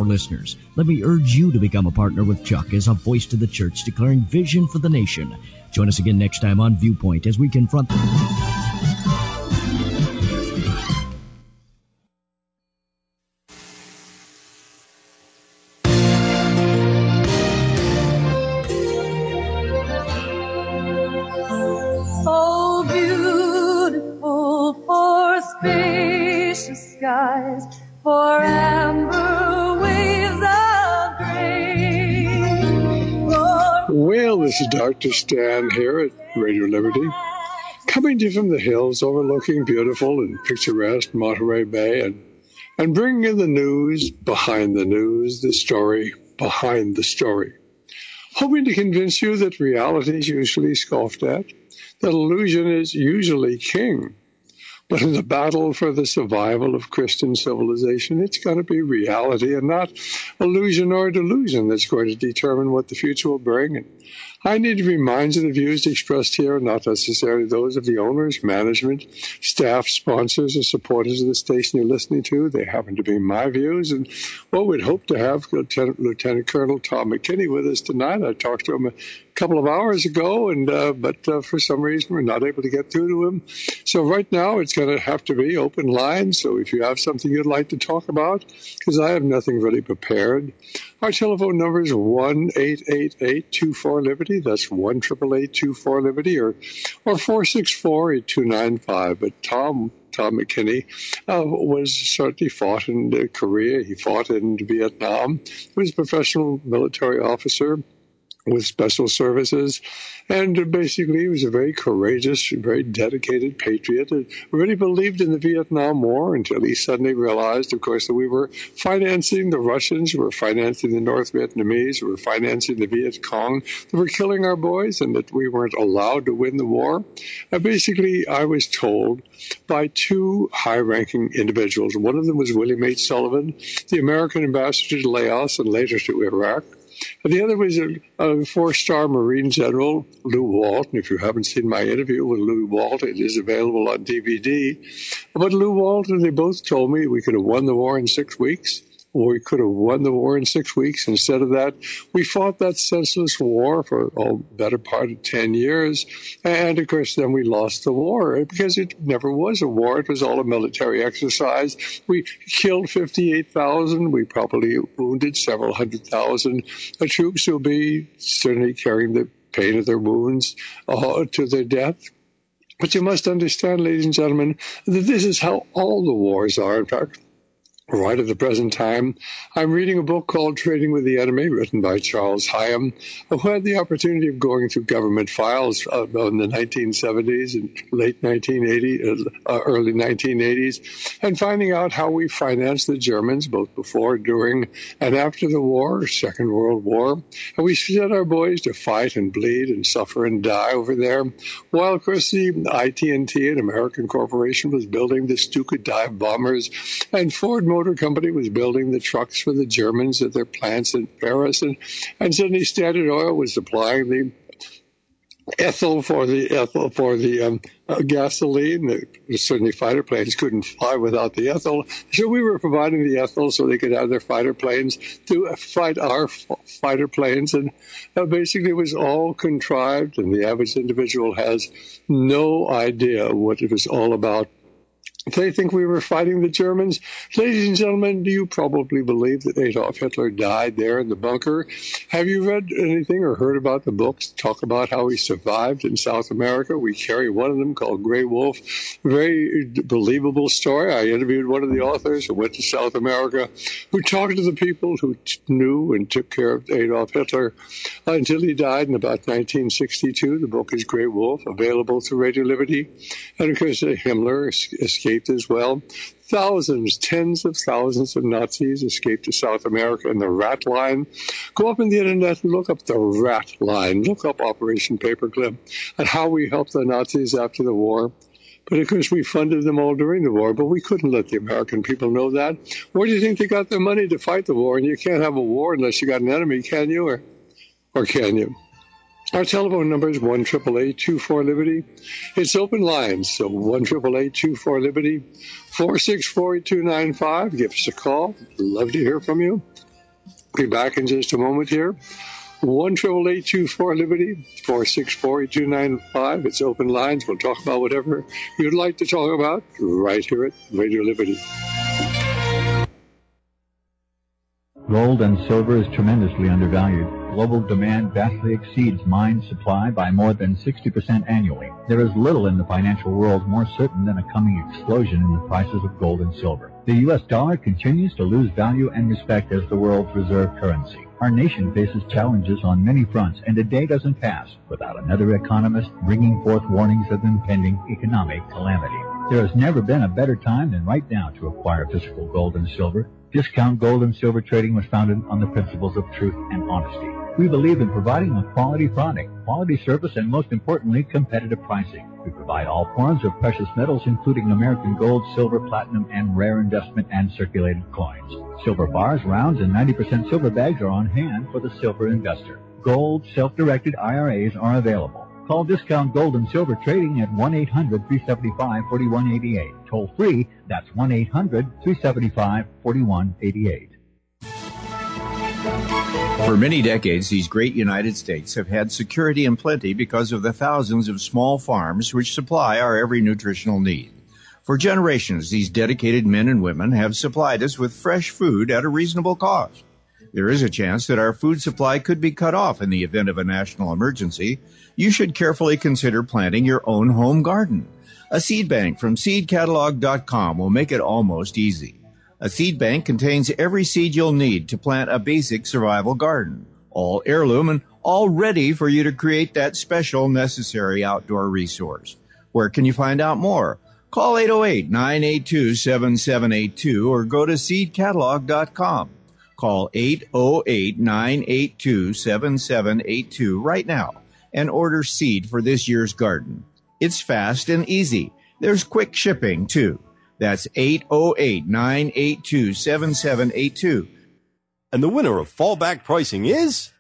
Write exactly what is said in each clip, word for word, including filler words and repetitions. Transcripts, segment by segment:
listeners, let me urge you to become a partner with Chuck as a voice to the church declaring vision for the nation. Join us again next time on Viewpoint as we confront the... Oh, beautiful for spacious skies, for amber waves of grain. Well, this is Doctor Stan here at Radio Liberty, coming to you from the hills overlooking beautiful and picturesque Monterey Bay, and, and bringing you the news behind the news, the story behind the story. Hoping to convince you that reality is usually scoffed at, that illusion is usually king. But in the battle for the survival of Christian civilization, it's going to be reality and not illusion or delusion that's going to determine what the future will bring. And I need to remind you the views expressed here are not necessarily those of the owners, management, staff, sponsors, or supporters of the station you're listening to. They happen to be my views. And what we'd hope to have Lieutenant, Lieutenant Colonel Tom McKinney with us tonight. I talked to him a couple of hours ago, and uh, but uh, for some reason we're not able to get through to him. So right now it's going to have to be open line. So if you have something you'd like to talk about, because I have nothing really prepared, our telephone number is one eight eight eight two four Liberty. That's one eight eight eight two four Liberty, or or four six four eight two nine five. But Tom Tom McKinney uh, was certainly fought in uh, Korea. He fought in Vietnam. He was a professional military officer with special services, and basically he was a very courageous, very dedicated patriot and really believed in the Vietnam War until he suddenly realized, of course, that we were financing the Russians, we were financing the North Vietnamese, we were financing the Viet Cong, that were killing our boys, and that we weren't allowed to win the war. And basically, I was told by two high-ranking individuals. One of them was William H. Sullivan, the American ambassador to Laos and later to Iraq. And the other was a, a four-star Marine General, Lew Walt. And if you haven't seen my interview with Lew Walt, it is available on D V D. But Lew Walt and they both told me we could have won the war in six weeks. Or we could have won the war in six weeks. Instead of that, we fought that senseless war for a better part of ten years. And, of course, then we lost the war because it never was a war. It was all a military exercise. We killed fifty-eight thousand. We probably wounded several hundred thousand troops who will be certainly carrying the pain of their wounds uh, to their death. But you must understand, ladies and gentlemen, that this is how all the wars are. In fact, right at the present time, I'm reading a book called Trading with the Enemy, written by Charles Hyam, who had the opportunity of going through government files uh, in the nineteen seventies and late nineteen eighties, uh, early nineteen eighties, and finding out how we financed the Germans, both before, during, and after the war, Second World War. And we sent our boys to fight and bleed and suffer and die over there, while, of course, the I T and T, an American corporation, was building the Stuka dive bombers, and Ford Motor Company was building the trucks for the Germans at their plants in Paris, and, and suddenly Standard Oil was supplying the ethyl for the ethyl for the um, uh, gasoline. The, certainly fighter planes couldn't fly without the ethyl, so we were providing the ethyl so they could have their fighter planes to fight our f- fighter planes, and uh, basically it was all contrived, and the average individual has no idea what it was all about. They think we were fighting the Germans. Ladies and gentlemen, do you probably believe that Adolf Hitler died there in the bunker? Have you read anything or heard about the books that talk about how he survived in South America? We carry one of them called Grey Wolf. Very believable story. I interviewed one of the authors who went to South America, who talked to the people who t- knew and took care of Adolf Hitler uh, until he died in about nineteen sixty-two. The book is Grey Wolf, available through Radio Liberty. And, of course, uh, Himmler escaped as well. Thousands, tens of thousands of Nazis escaped to South America in the Rat Line. Go up on the internet and look up the Rat Line. Look up Operation Paperclip and how we helped the Nazis after the war. But, of course, we funded them all during the war, but we couldn't let the American people know that. Where do you think they got their money to fight the war? And you can't have a war unless you got an enemy, can you? Or, or can you? Our telephone number is one eight eight eight two four Liberty. It's open lines, so one eight eight eight two four Liberty, four six four eight two nine five. Give us a call. Love to hear from you. Be back in just a moment here. one eight eight eight, two four, Liberty, four six four, eight two nine five. It's open lines. We'll talk about whatever you'd like to talk about right here at Radio Liberty. Gold and silver is tremendously undervalued. Global demand vastly exceeds mine supply by more than sixty percent annually. There is little in the financial world more certain than a coming explosion in the prices of gold and silver. The U S dollar continues to lose value and respect as the world's reserve currency. Our nation faces challenges on many fronts, and a day doesn't pass without another economist bringing forth warnings of impending economic calamity. There has never been a better time than right now to acquire physical gold and silver. Discount Gold and Silver Trading was founded on the principles of truth and honesty. We believe in providing a quality product, quality service, and most importantly, competitive pricing. We provide all forms of precious metals, including American gold, silver, platinum, and rare investment and circulated coins. Silver bars, rounds, and ninety percent silver bags are on hand for the silver investor. Gold self-directed I R As are available. Call Discount Gold and Silver Trading at one eight hundred, three seven five, four one eight eight. Toll free, that's one eight hundred, three seven five, four one eight eight. For many decades, these great United States have had security and plenty because of the thousands of small farms which supply our every nutritional need. For generations, these dedicated men and women have supplied us with fresh food at a reasonable cost. There is a chance that our food supply could be cut off in the event of a national emergency. You should carefully consider planting your own home garden. A seed bank from seed catalog dot com will make it almost easy. A seed bank contains every seed you'll need to plant a basic survival garden, all heirloom and all ready for you to create that special necessary outdoor resource. Where can you find out more? Call eight oh eight, nine eight two, seven seven eight two or go to seed catalog dot com. Call eight oh eight, nine eight two, seven seven eight two right now and order seed for this year's garden. It's fast and easy. There's quick shipping, too. That's eight oh eight, nine eight two, seven seven eight two. And the winner of fallback pricing is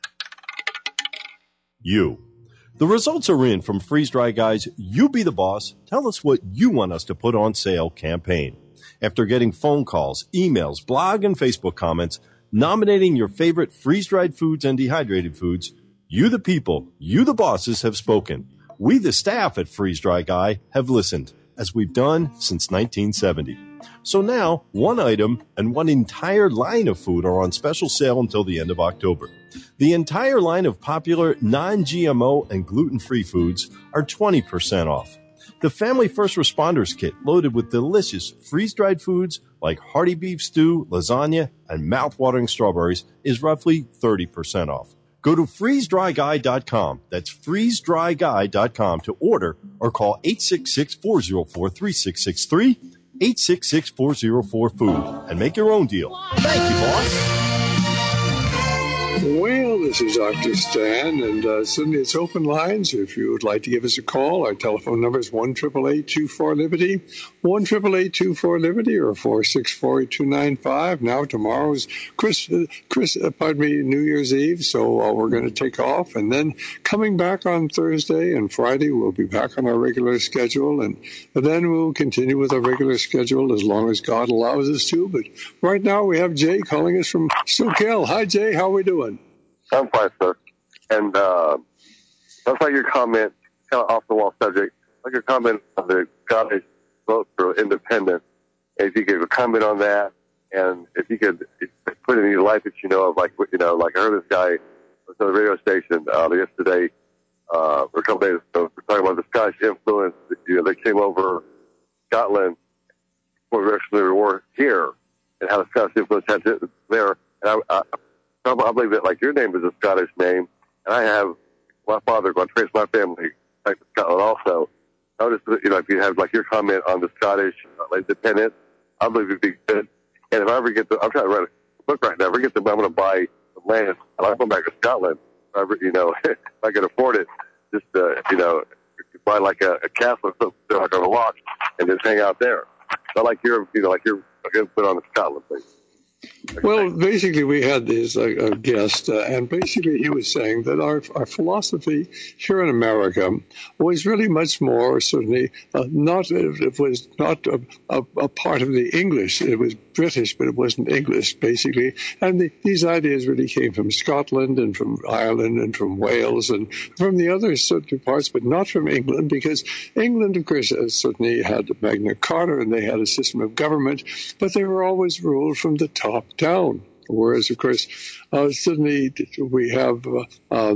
you. The results are in from Freeze Dry Guy's You Be the Boss, Tell Us What You Want Us to Put on Sale campaign. After getting phone calls, emails, blog, and Facebook comments nominating your favorite freeze-dried foods and dehydrated foods, you the people, you the bosses have spoken. We the staff at Freeze Dry Guy have listened, as we've done since nineteen seventy. So now, one item and one entire line of food are on special sale until the end of October. The entire line of popular non-G M O and gluten-free foods are twenty percent off. The Family First Responders Kit, loaded with delicious freeze-dried foods like hearty beef stew, lasagna, and mouth-watering strawberries, is roughly thirty percent off. Go to freeze dry guy dot com. That's freeze dry guy dot com to order or call eight six six, four oh four, three six six three, eight six six, four oh four, food, and make your own deal. Thank you, boss. Well, this is Doctor Stan, and uh, suddenly it's open lines. If you would like to give us a call, our telephone number is one eight eight eight, two four, Liberty, one eight eight eight, two four, Liberty, or four six four, eight two nine five. Now, tomorrow's Chris, uh, Chris, uh, pardon me, New Year's Eve, so uh, we're going to take off, and then coming back on Thursday and Friday, we'll be back on our regular schedule, and then we'll continue with our regular schedule as long as God allows us to. But right now, we have Jay calling us from SoCal. Hi, Jay. How are we doing? I'm fine, sir. And uh, that's like your comment, kind of off-the-wall subject, like your comment on the Scottish vote for independence. If you could comment on that, and if you could put any life that you know of, like, you know, like I heard this guy on the radio station uh, yesterday, uh, or a couple days ago, talking about the Scottish influence. You know, they came over Scotland for the Revolutionary War here, and how the Scottish influence had to, there. And I, I I believe that, like, your name is a Scottish name, and I have my father going to trace my family back to Scotland also. I just, you know, if you have, like, your comment on the Scottish uh, independence, I believe it'd be good. And if I ever get the, I'm trying to write a book right now, if I ever get the, I'm going to buy some land, and I'm going back to Scotland, if I ever, you know, if I can afford it, just, uh, you know, buy, like, a, a castle or something like on a rock, and just hang out there. So, like, you're, you know, like, you're going to put on the Scotland thing. Well, basically, we had this uh, uh, guest, uh, and basically he was saying that our, our philosophy here in America was really much more, certainly, uh, not, it was not a, a, a part of the English. It was British, but it wasn't English, basically. And the, these ideas really came from Scotland and from Ireland and from Wales and from the other certain parts, but not from England, because England, of course, uh, certainly had Magna Carta and they had a system of government, but they were always ruled from the top down. Whereas, of course, uh, suddenly we have uh, uh,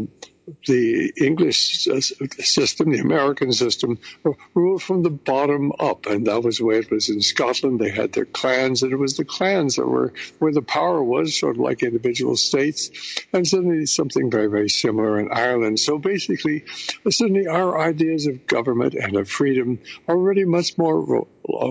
the English system, the American system, ruled from the bottom up. And that was the way it was in Scotland. They had their clans, and it was the clans that were where the power was, sort of like individual states. And suddenly something very, very similar in Ireland. So basically, suddenly our ideas of government and of freedom are really much more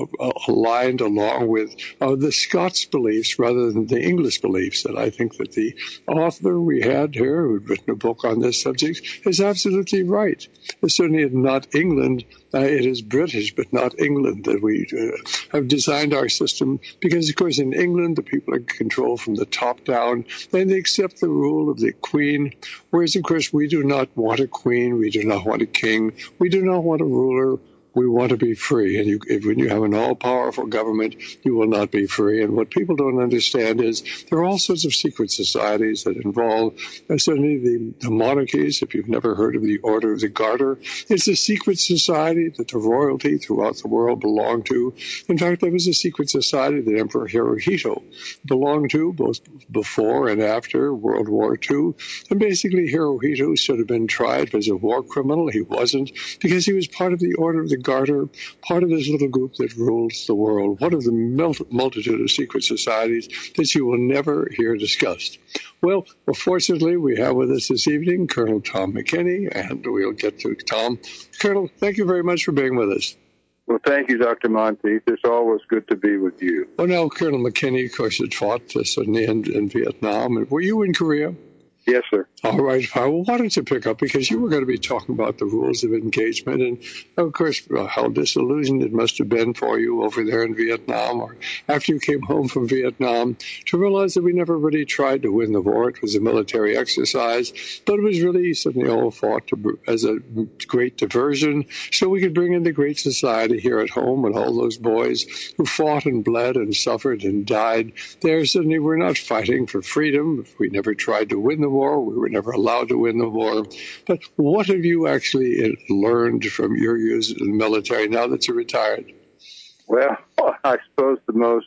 aligned along with uh, the Scots beliefs rather than the English beliefs. And I think that the author we had here, who'd written a book on this subject, is absolutely right. It's certainly not England. Uh, it is British, but not England, that we uh, have designed our system. Because, of course, in England, the people are controlled from the top down, and they accept the rule of the Queen. Whereas, of course, we do not want a queen. We do not want a king. We do not want a ruler. We want to be free. And you, if, when you have an all-powerful government, you will not be free. And what people don't understand is there are all sorts of secret societies that involve uh, certainly the, the monarchies. If you've never heard of the Order of the Garter, it's a secret society that the royalty throughout the world belonged to. In fact, there was a secret society that Emperor Hirohito belonged to, both before and after World War Two. And basically, Hirohito should have been tried as a war criminal. He wasn't, because he was part of the Order of the Garter, part of this little group that rules the world, one of the multitude of secret societies that you will never hear discussed. Well, well, fortunately, we have with us this evening Colonel Tom McKinney, and we'll get to Tom. Colonel, thank you very much for being with us. Well, thank you, Doctor Monteith. It's always good to be with you. Well, now, Colonel McKinney, of course, had fought uh, suddenly in, in Vietnam. And were you in Korea? Yes, sir. All right. I wanted to pick up because you were going to be talking about the rules of engagement and, of course, how disillusioned it must have been for you over there in Vietnam or after you came home from Vietnam to realize that we never really tried to win the war. It was a military exercise, but it was really suddenly all fought to, as a great diversion so we could bring in the great society here at home and all those boys who fought and bled and suffered and died. There suddenly we're not fighting for freedom. We never tried to win the war. We were never allowed to win the war. But what have you actually learned from your years in the military now that you're retired? Well, I suppose the most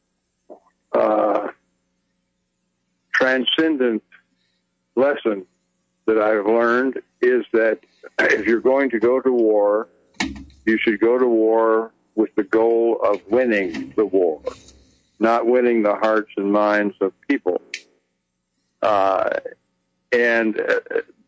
uh, transcendent lesson that I've learned is that if you're going to go to war, you should go to war with the goal of winning the war, not winning the hearts and minds of people. Uh, and uh,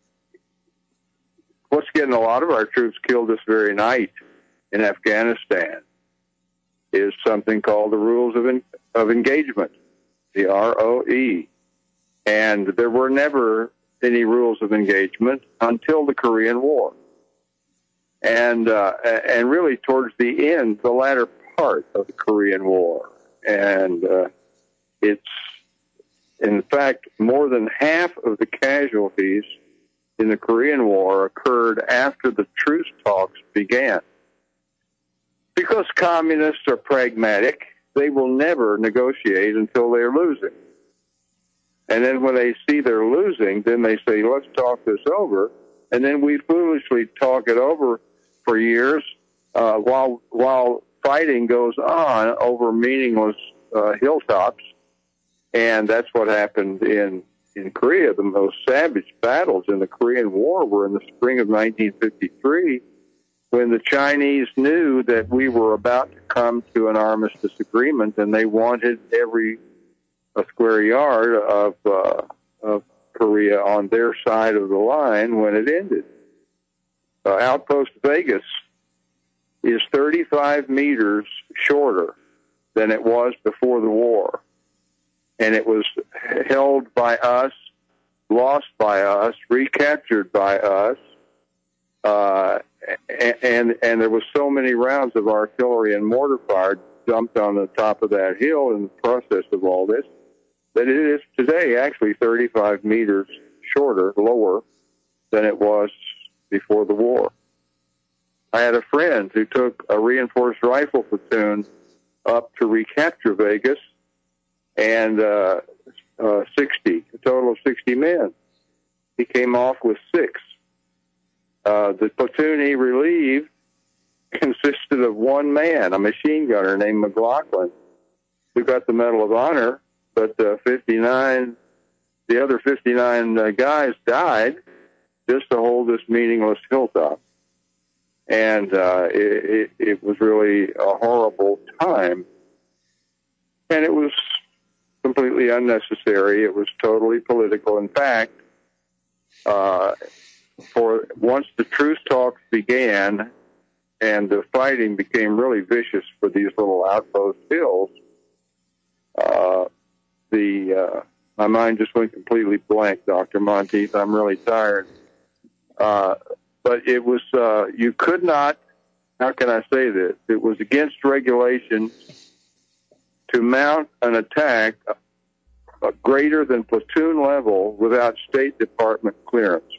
what's getting a lot of our troops killed this very night in Afghanistan is something called the Rules of, en- of Engagement, the R O E. And there were never any rules of engagement until the Korean War. And, uh, and really towards the end, the latter part of the Korean War. And uh, it's, in fact, more than half of the casualties in the Korean War occurred after the truce talks began. Because communists are pragmatic, they will never negotiate until they're losing. And then when they see they're losing, then they say, let's talk this over. And then we foolishly talk it over for years uh, while while fighting goes on over meaningless uh, hilltops. And that's what happened in, in Korea. The most savage battles in the Korean War were in the spring of nineteen fifty-three, when the Chinese knew that we were about to come to an armistice agreement, and they wanted every a square yard of, uh, of Korea on their side of the line when it ended. Uh, Outpost Vegas is thirty-five meters shorter than it was before the war. And it was held by us, lost by us, recaptured by us, uh, and and there was so many rounds of artillery and mortar fire dumped on the top of that hill in the process of all this But it is today actually thirty-five meters shorter, lower than it was before the war. I had a friend who took a reinforced rifle platoon up to recapture Vegas, and uh, uh, sixty, a total of sixty men. He came off with six. Uh, the platoon he relieved consisted of one man, a machine gunner named McLaughlin, who got the Medal of Honor, but uh, fifty-nine, the other fifty-nine uh, guys died just to hold this meaningless hilltop. And uh, it, it, it was really a horrible time. And it was completely unnecessary. It was totally political. In fact, uh, for once the truce talks began and the fighting became really vicious for these little outpost hills, uh, the uh, my mind just went completely blank, Doctor Monteith. I'm really tired. Uh, but it was, uh, you could not, how can I say this? It was against regulation to mount an attack uh, greater than platoon level without State Department clearance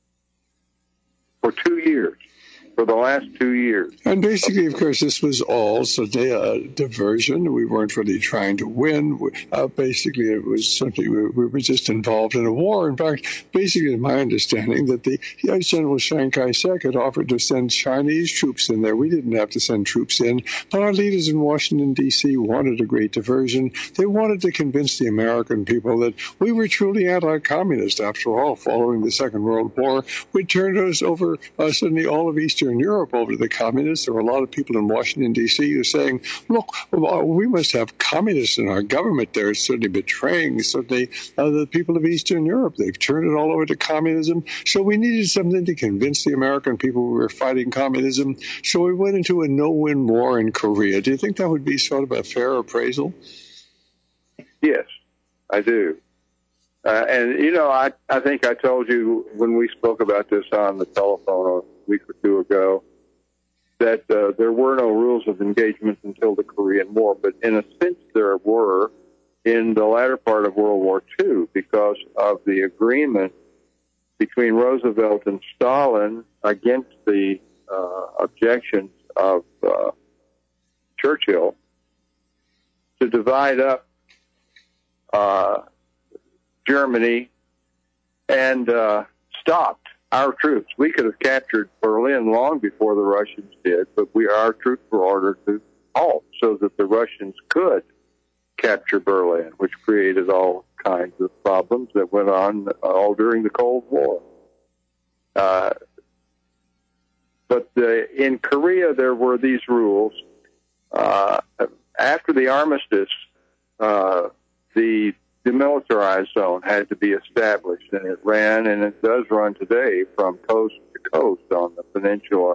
for two years. For the last two years. And basically, of course, this was all certainly a diversion. We weren't really trying to win. Uh, basically, it was simply we, we were just involved in a war. In fact, basically, in my understanding, that the U S General Chiang Kai-shek had offered to send Chinese troops in there. We didn't have to send troops in, but our leaders in Washington, D C wanted a great diversion. They wanted to convince the American people that we were truly anti-communist. After all, following the Second World War, we turned us over uh, suddenly all of Eastern Europe over to the communists. There were a lot of people in Washington, D C who were saying, look, we must have communists in our government. They're certainly betraying certainly uh, the people of Eastern Europe. They've turned it all over to communism. So we needed something to convince the American people we were fighting communism. So we went into a no-win war in Korea. Do you think that would be sort of a fair appraisal? Yes, I do. Uh, and, you know, I, I think I told you when we spoke about this on the telephone a week or two ago that uh, there were no rules of engagement until the Korean War. But in a sense, there were in the latter part of World War Two because of the agreement between Roosevelt and Stalin against the uh, objections of uh, Churchill to divide up uh, Germany and uh, stopped our troops. We could have captured Berlin long before the Russians did, but we our troops were ordered to halt so that the Russians could capture Berlin, which created all kinds of problems that went on all during the Cold War. Uh, but uh, in Korea, there were these rules. Uh, after the armistice, uh, the demilitarized zone had to be established, and it ran, and it does run today, from coast to coast on the peninsula.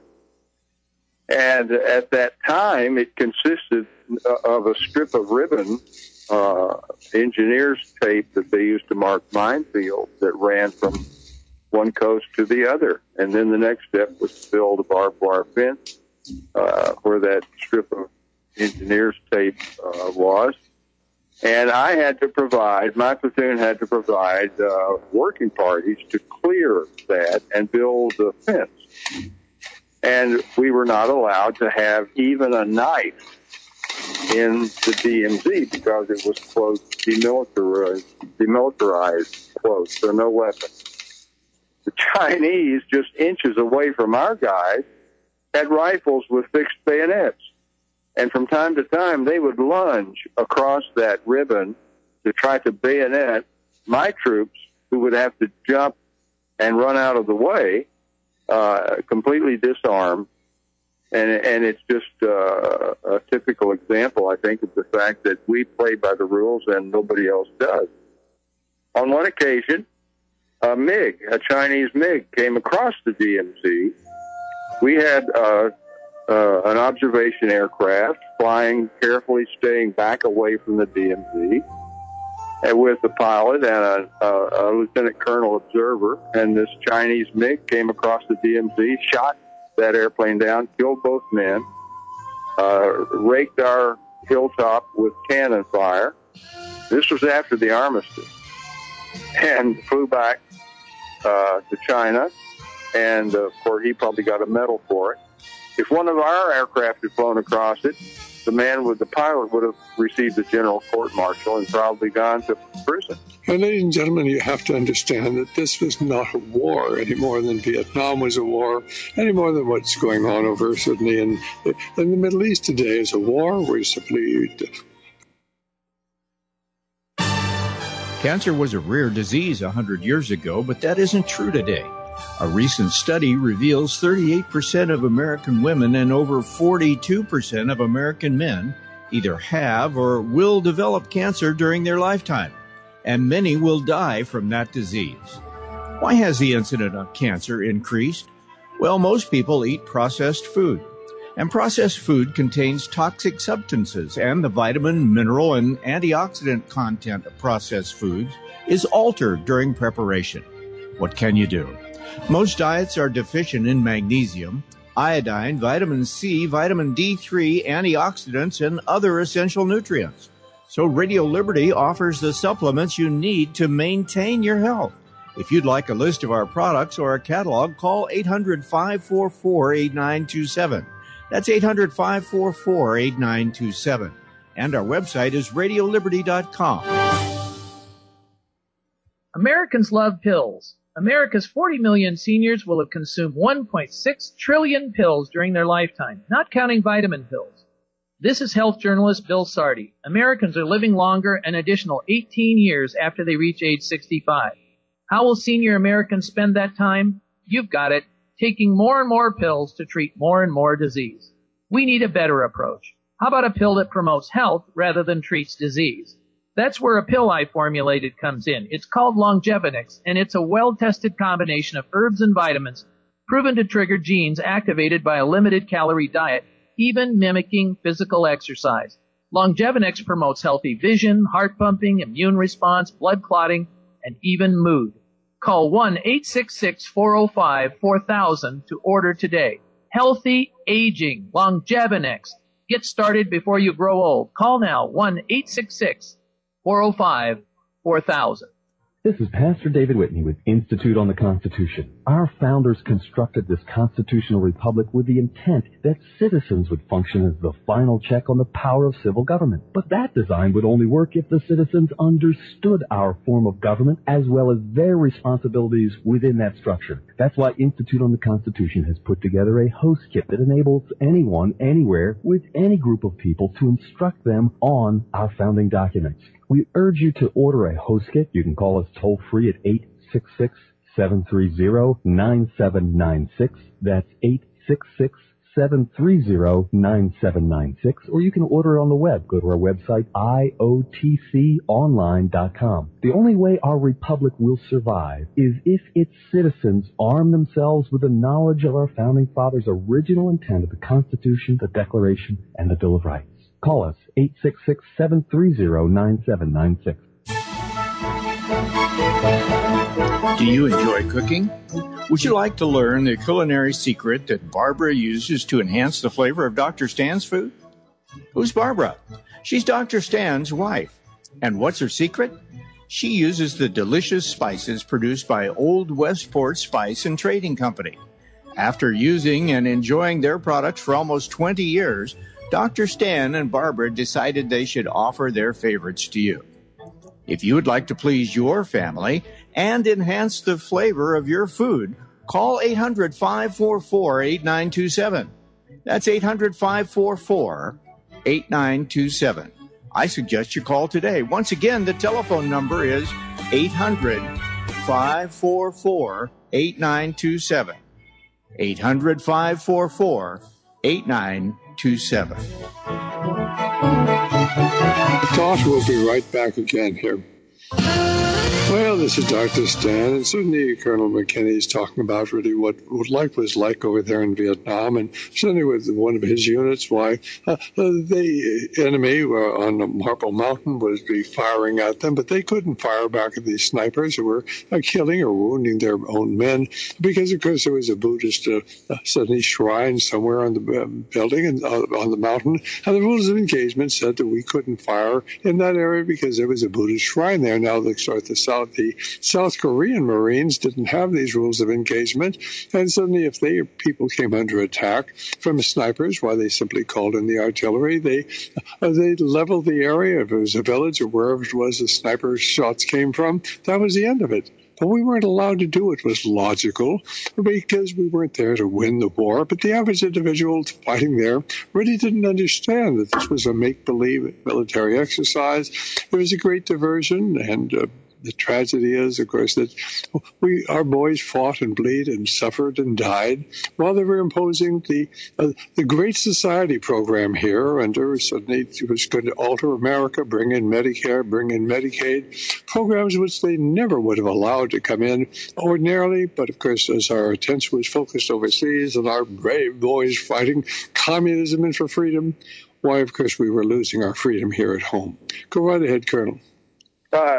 And at that time, it consisted of a strip of ribbon, uh, engineer's tape that they used to mark minefields that ran from one coast to the other. And then the next step was to build a barbed wire fence uh, where that strip of engineer's tape uh, was. And I had to provide, my platoon had to provide uh, working parties to clear that and build the fence. And we were not allowed to have even a knife in the D M Z because it was close, demilitarized, demilitarized close, so no weapon. The Chinese, just inches away from our guys, had rifles with fixed bayonets. And from time to time, they would lunge across that ribbon to try to bayonet my troops, who would have to jump and run out of the way, uh, completely disarmed. And, and it's just uh, a typical example, I think, of the fact that we play by the rules and nobody else does. On one occasion, a MiG, a Chinese MiG, came across the D M Z. We had uh, uh, an observation aircraft flying carefully, staying back away from the D M Z, and with a pilot and a, a, a lieutenant colonel observer. And this Chinese MiG came across the D M Z, shot that airplane down, killed both men, uh, raked our hilltop with cannon fire, This was after the armistice, and flew back uh, to China, and uh, of course he probably got a medal for it. If one of our aircraft had flown across it, the man with the pilot would have received a general court-martial and probably gone to prison. And ladies and gentlemen, you have to understand that this was not a war any more than Vietnam was a war, any more than what's going on over certainly in, in the Middle East today is a war. We're simply... Cancer was a rare disease one hundred years ago, but that isn't true today. A recent study reveals thirty-eight percent of American women and over forty-two percent of American men either have or will develop cancer during their lifetime, and many will die from that disease. Why has the incidence of cancer increased? Well, most people eat processed food, and processed food contains toxic substances, and the vitamin, mineral, and antioxidant content of processed foods is altered during preparation. What can you do? Most diets are deficient in magnesium, iodine, vitamin C, vitamin D three, antioxidants, and other essential nutrients. So Radio Liberty offers the supplements you need to maintain your health. If you'd like a list of our products or a catalog, call eight hundred, five four four, eight nine two seven. That's eight hundred, five four four, eight nine two seven. And our website is radio liberty dot com. Americans love pills. America's forty million seniors will have consumed one point six trillion pills during their lifetime, not counting vitamin pills. This is health journalist Bill Sardi. Americans are living longer an additional eighteen years after they reach age sixty-five. How will senior Americans spend that time? You've got it, taking more and more pills to treat more and more disease. We need a better approach. How about a pill that promotes health rather than treats disease? That's where a pill I formulated comes in. It's called Longevinix, and it's a well-tested combination of herbs and vitamins proven to trigger genes activated by a limited-calorie diet, even mimicking physical exercise. Longevinix promotes healthy vision, heart pumping, immune response, blood clotting, and even mood. Call one eight six six, four oh five, four thousand to order today. Healthy aging, Longevinix. Get started before you grow old. Call now, one eight six six, four oh five, four thousand. This is Pastor David Whitney with Institute on the Constitution. Our founders constructed this constitutional republic with the intent that citizens would function as the final check on the power of civil government. But that design would only work if the citizens understood our form of government as well as their responsibilities within that structure. That's why Institute on the Constitution has put together a host kit that enables anyone, anywhere, with any group of people to instruct them on our founding documents. We urge you to order a host kit. You can call us toll-free at eight six six, seven three zero, nine seven nine six. That's eight six six, seven three zero, nine seven nine six. Or you can order it on the web. Go to our website, I O T C online dot com. The only way our republic will survive is if its citizens arm themselves with the knowledge of our founding fathers' original intent of the Constitution, the Declaration, and the Bill of Rights. Call us, eight six six, seven three zero, nine seven nine six. Do you enjoy cooking? Would you like to learn the culinary secret that Barbara uses to enhance the flavor of Doctor Stan's food? Who's Barbara? She's Doctor Stan's wife. And what's her secret? She uses the delicious spices produced by Old Westport Spice and Trading Company. After using and enjoying their products for almost twenty years, Doctor Stan and Barbara decided they should offer their favorites to you. If you would like to please your family and enhance the flavor of your food, call eight hundred, five four four, eight nine two seven. That's eight hundred, five four four, eight nine two seven. I suggest you call today. Once again, the telephone number is eight hundred, five four four, eight nine two seven. eight hundred, five four four, eight nine two seven. Tosh will be right back again here. Well, Well, this is Doctor Stan, and certainly Colonel McKinney is talking about really what, what life was like over there in Vietnam, and certainly with one of his units, why uh, the enemy uh, on Marble Mountain was be firing at them, but they couldn't fire back at these snipers who were uh, killing or wounding their own men, because, of course, there was a Buddhist uh, uh, suddenly shrine somewhere on the uh, building and uh, on the mountain, and the rules of engagement said that we couldn't fire in that area because there was a Buddhist shrine there. Now, the, sort the South The South Korean Marines didn't have these rules of engagement, and suddenly if they people came under attack from snipers, why they simply called in the artillery. They uh, they leveled the area. If it was a village or wherever it was the sniper shots came from, that was the end of it. But we weren't allowed to do it. It was logical because we weren't there to win the war. But the average individual fighting there really didn't understand that this was a make-believe military exercise. It was a great diversion, and uh, the tragedy is, of course, that we our boys fought and bled and suffered and died while they were imposing the uh, the Great Society program here under suddenly it was going to alter America, bring in Medicare, bring in Medicaid, programs which they never would have allowed to come in ordinarily. But, of course, as our attention was focused overseas and our brave boys fighting communism and for freedom, why, of course, we were losing our freedom here at home. Go right ahead, Colonel. Uh,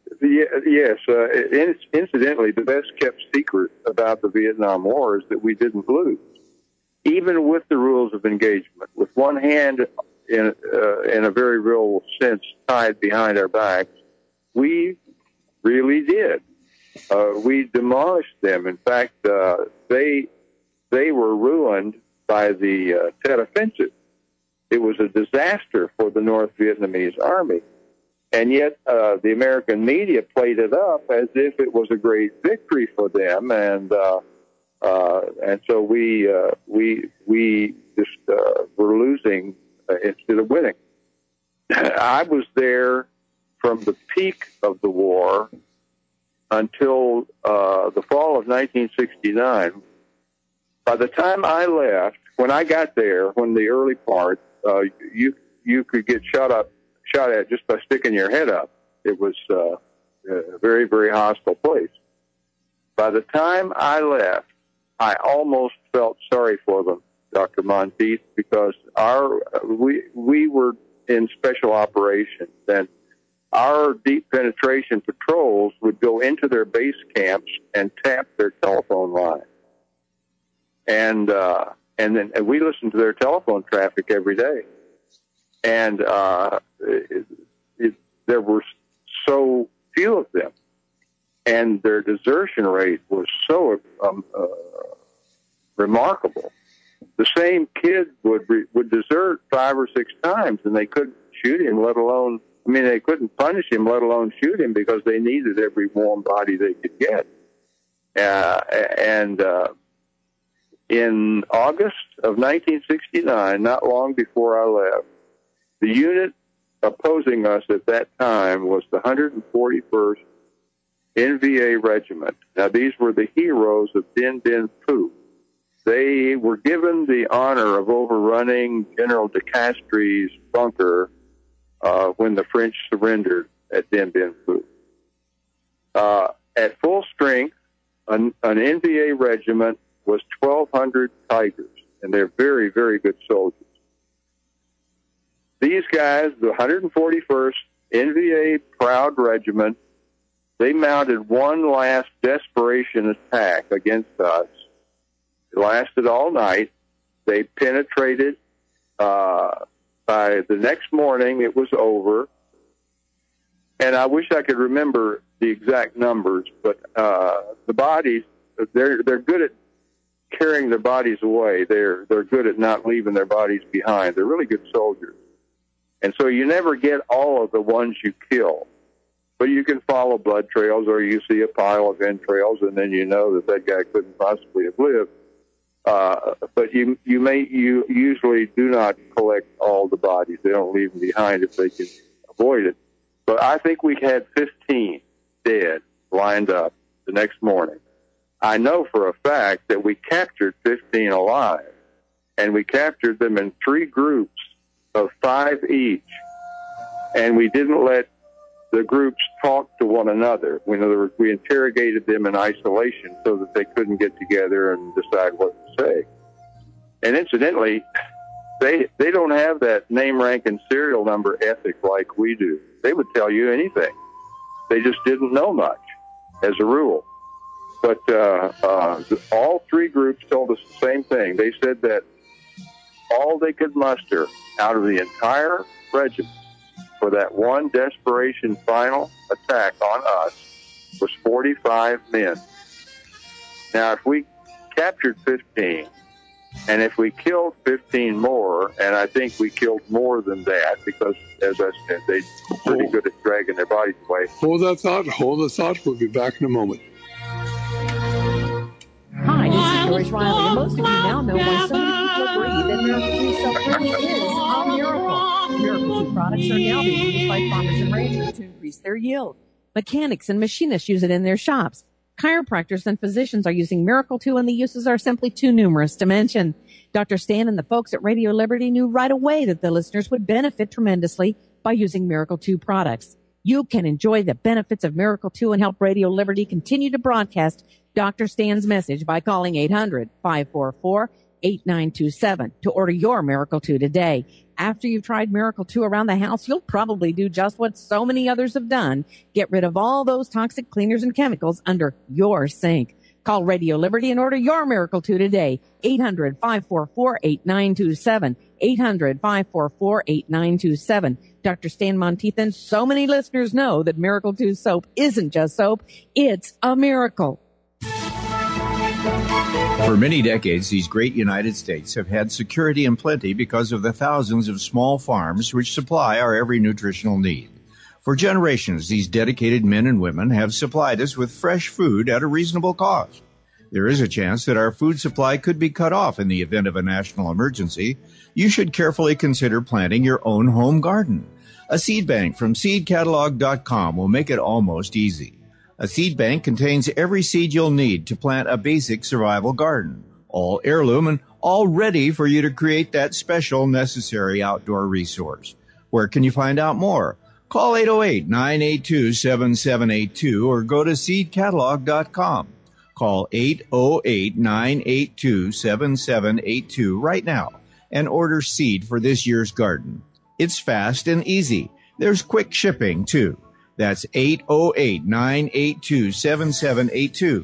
yes. Uh, incidentally, the best kept secret about the Vietnam War is that we didn't lose, even with the rules of engagement. With one hand, in uh, in a very real sense, tied behind our backs, we really did. Uh, we demolished them. In fact, uh, they they were ruined by the uh, Tet Offensive. It was a disaster for the North Vietnamese army. And yet uh, the American media played it up as if it was a great victory for them, and uh, uh, and so we uh, we we just uh, were losing uh, instead of winning. I was there from the peak of the war until uh, the fall of nineteen sixty-nine. By the time I left, when I got there, when the early part, uh, you you could get shot up. shot at just by sticking your head up. It was uh, a very, very hostile place. By the time I left, I almost felt sorry for them, Doctor Monteith, because our we we were in special operations, and our deep penetration patrols would go into their base camps and tap their telephone line, and uh, and then and we listened to their telephone traffic every day. And uh, it, it, there were so few of them, and their desertion rate was so um, uh, remarkable. The same kid would re- would desert five or six times, and they couldn't shoot him, let alone, I mean, they couldn't punish him, let alone shoot him, because they needed every warm body they could get. Uh, and uh, in August of nineteen sixty-nine, not long before I left, the unit opposing us at that time was the one hundred forty-first N V A Regiment. Now, these were the heroes of Dien Bien Phu. They were given the honor of overrunning General de Castries' bunker uh, when the French surrendered at Dien Bien Phu. Uh, at full strength, an, an N V A regiment was twelve hundred Tigers, and they're very, very good soldiers. These guys, the one hundred forty-first N V A Proud Regiment, they mounted one last desperation attack against us. It lasted all night. They penetrated. Uh, by the next morning, it was over. And I wish I could remember the exact numbers, but uh, the bodies, they're they're good at carrying their bodies away. They're they're good at not leaving their bodies behind. They're really good soldiers. And so you never get all of the ones you kill, but you can follow blood trails, or you see a pile of entrails, and then you know that that guy couldn't possibly have lived. Uh, but you you may you usually do not collect all the bodies. They don't leave them behind if they can avoid it. But I think we had fifteen dead lined up the next morning. I know for a fact that we captured fifteen alive, and we captured them in three groups of five each, and we didn't let the groups talked to one another. In other words, we interrogated them in isolation so that they couldn't get together and decide what to say. And incidentally, they they don't have that name, rank, and serial number ethic like we do. They would tell you anything. They just didn't know much, as a rule. But uh, uh, all three groups told us the same thing. They said that all they could muster out of the entire regiment for that one desperation final attack on us was forty-five men. Now, if we captured fifteen, and if we killed fifteen more, and I think we killed more than that, because, as I said, they're pretty hold, good at dragging their bodies away. Hold that thought. Hold the thought. We'll be back in a moment. Hi, this is Joyce Riley, and most of you now know why so many people agree that Miracle two Soap really is a miracle. Miracle two products are now being used by farmers and ranchers to increase their yield. Mechanics and machinists use it in their shops. Chiropractors and physicians are using Miracle two, and the uses are simply too numerous to mention. Doctor Stan and the folks at Radio Liberty knew right away that the listeners would benefit tremendously by using Miracle two products. You can enjoy the benefits of Miracle two and help Radio Liberty continue to broadcast Doctor Stan's message by calling eight hundred, five four four, eight nine two seven to order your Miracle two today. After you've tried Miracle two around the house, you'll probably do just what so many others have done. Get rid of all those toxic cleaners and chemicals under your sink. Call Radio Liberty and order your Miracle two today. eight hundred, five four four, eight nine two seven. eight hundred, five four four, eight nine two seven. Doctor Stan Monteith and so many listeners know that Miracle two soap isn't just soap, it's a miracle. For many decades, these great United States have had security and plenty because of the thousands of small farms which supply our every nutritional need. For generations, these dedicated men and women have supplied us with fresh food at a reasonable cost. There is a chance that our food supply could be cut off in the event of a national emergency. You should carefully consider planting your own home garden. A seed bank from seed catalog dot com will make it almost easy. A seed bank contains every seed you'll need to plant a basic survival garden, all heirloom and all ready for you to create that special necessary outdoor resource. Where can you find out more? Call eight oh eight, nine eight two, seven seven eight two or go to seed catalog dot com. Call eight oh eight, nine eight two, seven seven eight two right now and order seed for this year's garden. It's fast and easy. There's quick shipping, too. That's eight oh eight, nine eight two, seven seven eight two.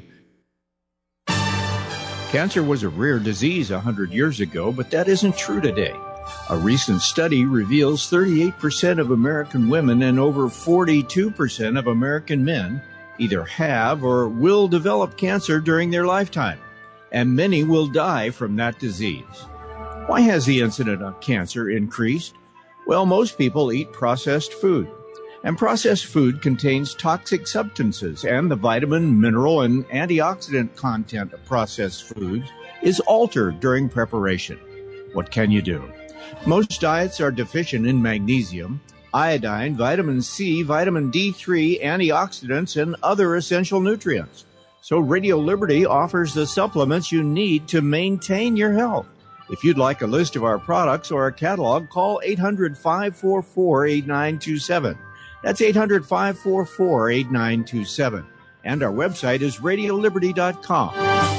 Cancer was a rare disease one hundred years ago, but that isn't true today. A recent study reveals thirty-eight percent of American women and over forty-two percent of American men either have or will develop cancer during their lifetime, and many will die from that disease. Why has the incidence of cancer increased? Well, most people eat processed food. And processed food contains toxic substances, and the vitamin, mineral, and antioxidant content of processed foods is altered during preparation. What can you do? Most diets are deficient in magnesium, iodine, vitamin C, vitamin D three, antioxidants, and other essential nutrients. So Radio Liberty offers the supplements you need to maintain your health. If you'd like a list of our products or a catalog, call eight hundred, five four four, eight nine two seven. That's eight hundred, five four four, eight nine two seven. And our website is radio liberty dot com.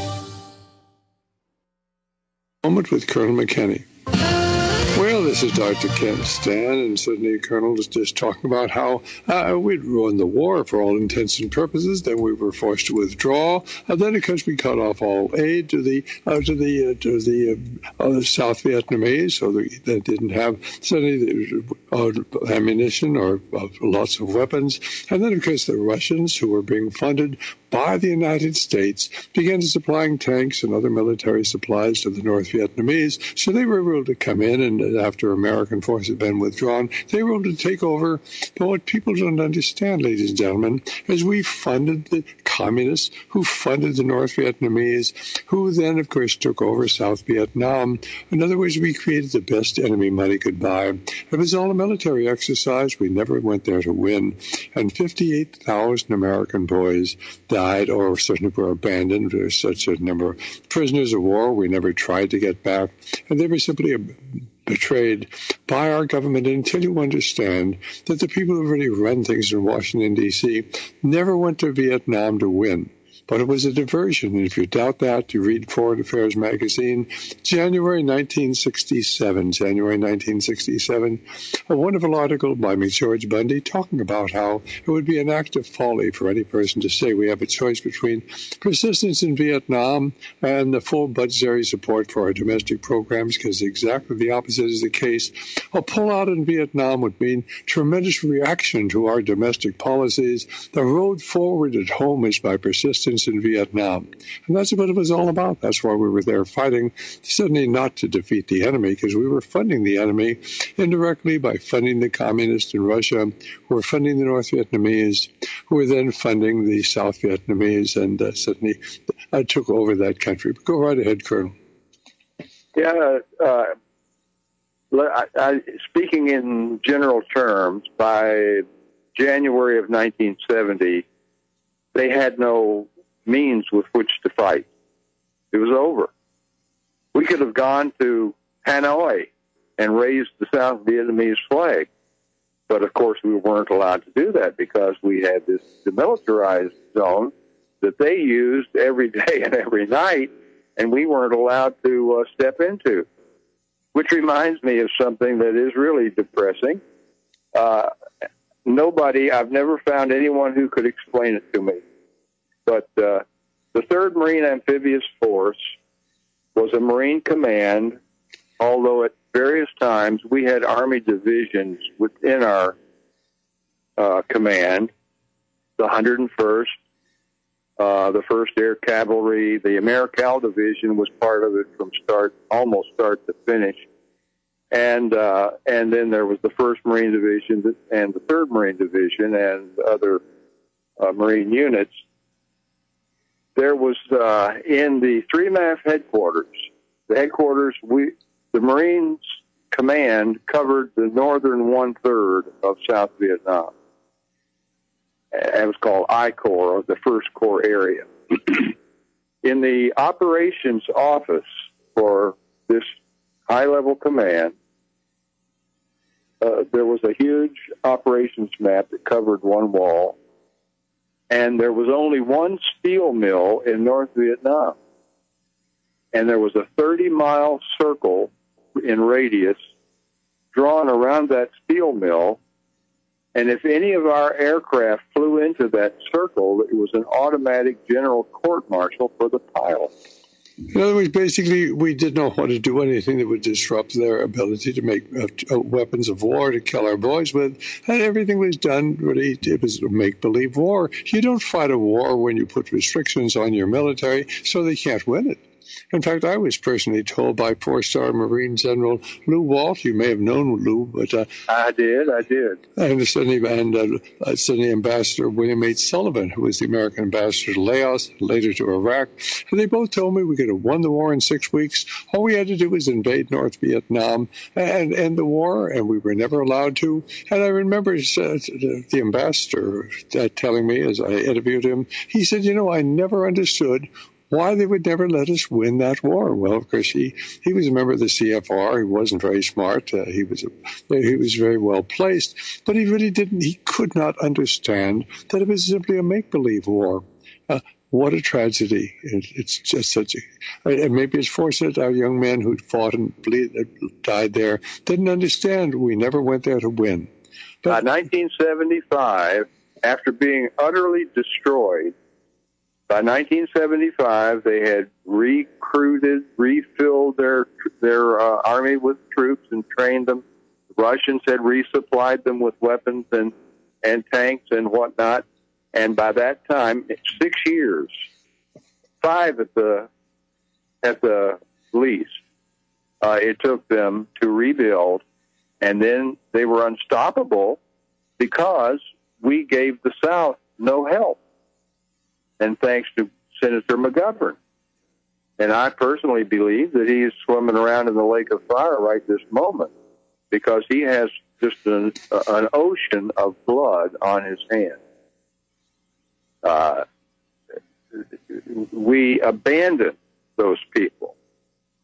Moment with Colonel McKinney. Well, this is Doctor Ken Stan, and suddenly Colonel was just talking about how uh, we'd won the war for all intents and purposes. Then we were forced to withdraw, and then because we cut off all aid to the uh, to the uh, to the uh, uh, South Vietnamese, so they, they didn't have suddenly uh, ammunition or uh, lots of weapons. And then, of course, the Russians, who were being funded by the United States, began supplying tanks and other military supplies to the North Vietnamese. So they were able to come in, and after American forces had been withdrawn, they were able to take over. But what people don't understand, ladies and gentlemen, is we funded the communists who funded the North Vietnamese, who then, of course, took over South Vietnam. In other words, we created the best enemy money could buy. It was all a military exercise. We never went there to win. And fifty-eight thousand American boys died or certainly were abandoned. There's such a number of prisoners of war we never tried to get back. And they were simply betrayed by our government until you understand that the people who really run things in Washington, D C never went to Vietnam to win. But it was a diversion, and if you doubt that, you read Foreign Affairs magazine, January nineteen sixty-seven, January nineteen sixty-seven, a wonderful article by McGeorge Bundy talking about how it would be an act of folly for any person to say we have a choice between persistence in Vietnam and the full budgetary support for our domestic programs, because exactly the opposite is the case. A pullout in Vietnam would mean tremendous reaction to our domestic policies. The road forward at home is by persistence in Vietnam. And that's what it was all about. That's why we were there fighting, certainly not to defeat the enemy, because we were funding the enemy indirectly by funding the communists in Russia, who were funding the North Vietnamese, who were then funding the South Vietnamese, and uh, certainly uh, took over that country. But go right ahead, Colonel. Yeah, uh, I, I, speaking in general terms, by January of nineteen seventy, they had no means with which to fight. It was over. We could have gone to Hanoi and raised the South Vietnamese flag, but of course we weren't allowed to do that because we had this demilitarized zone that they used every day and every night, and we weren't allowed to uh, step into, which reminds me of something that is really depressing. Uh, nobody, I've never found anyone who could explain it to me. But uh, the third Marine Amphibious Force was a Marine command, although at various times we had Army divisions within our uh, command, the one hundred first, uh, the first Air Cavalry, the Americal Division was part of it from start, almost start to finish. And uh, and then there was the first Marine Division and the third Marine Division and other uh, Marine units. There was, uh, in the three M A F headquarters, the headquarters, we, the Marines command covered the northern one-third of South Vietnam. It was called I Corps, or the first Corps area. In the operations office for this high-level command, uh, there was a huge operations map that covered one wall, and there was only one steel mill in North Vietnam. And there was a thirty-mile circle in radius drawn around that steel mill. And if any of our aircraft flew into that circle, it was an automatic general court-martial for the pilot. In other words, basically, we didn't know how to do anything that would disrupt their ability to make uh, weapons of war to kill our boys with, and everything was done really. It was a make-believe war. You don't fight a war when you put restrictions on your military so they can't win it. In fact, I was personally told by four-star Marine General Lew Walt, you may have known Lew, but... Uh, I did, I did. And certainly, and, uh, uh, certainly Ambassador William H. Sullivan, who was the American ambassador to Laos, later to Iraq. And they both told me we could have won the war in six weeks. All we had to do was invade North Vietnam and end the war, and we were never allowed to. And I remember uh, the, the ambassador uh, telling me as I interviewed him, he said, you know, I never understood why they would never let us win that war. Well, of course, he, he was a member of the C F R. He wasn't very smart. Uh, he was a, he was very well placed, but he really didn't. He could not understand that it was simply a make-believe war. Uh, what a tragedy! It, it's just such a. And maybe it's fortunate our young men who fought and bleed, died there didn't understand. We never went there to win. By nineteen seventy-five, after being utterly destroyed. By nineteen seventy-five, they had recruited, refilled their their uh, army with troops and trained them. The Russians had resupplied them with weapons and, and tanks and whatnot. And by that time, six years, five at the at the least, uh, it took them to rebuild. And then they were unstoppable because we gave the South no help. And thanks to Senator McGovern. And I personally believe that he is swimming around in the lake of fire right this moment because he has just an, an ocean of blood on his hands. Uh, we abandoned those people.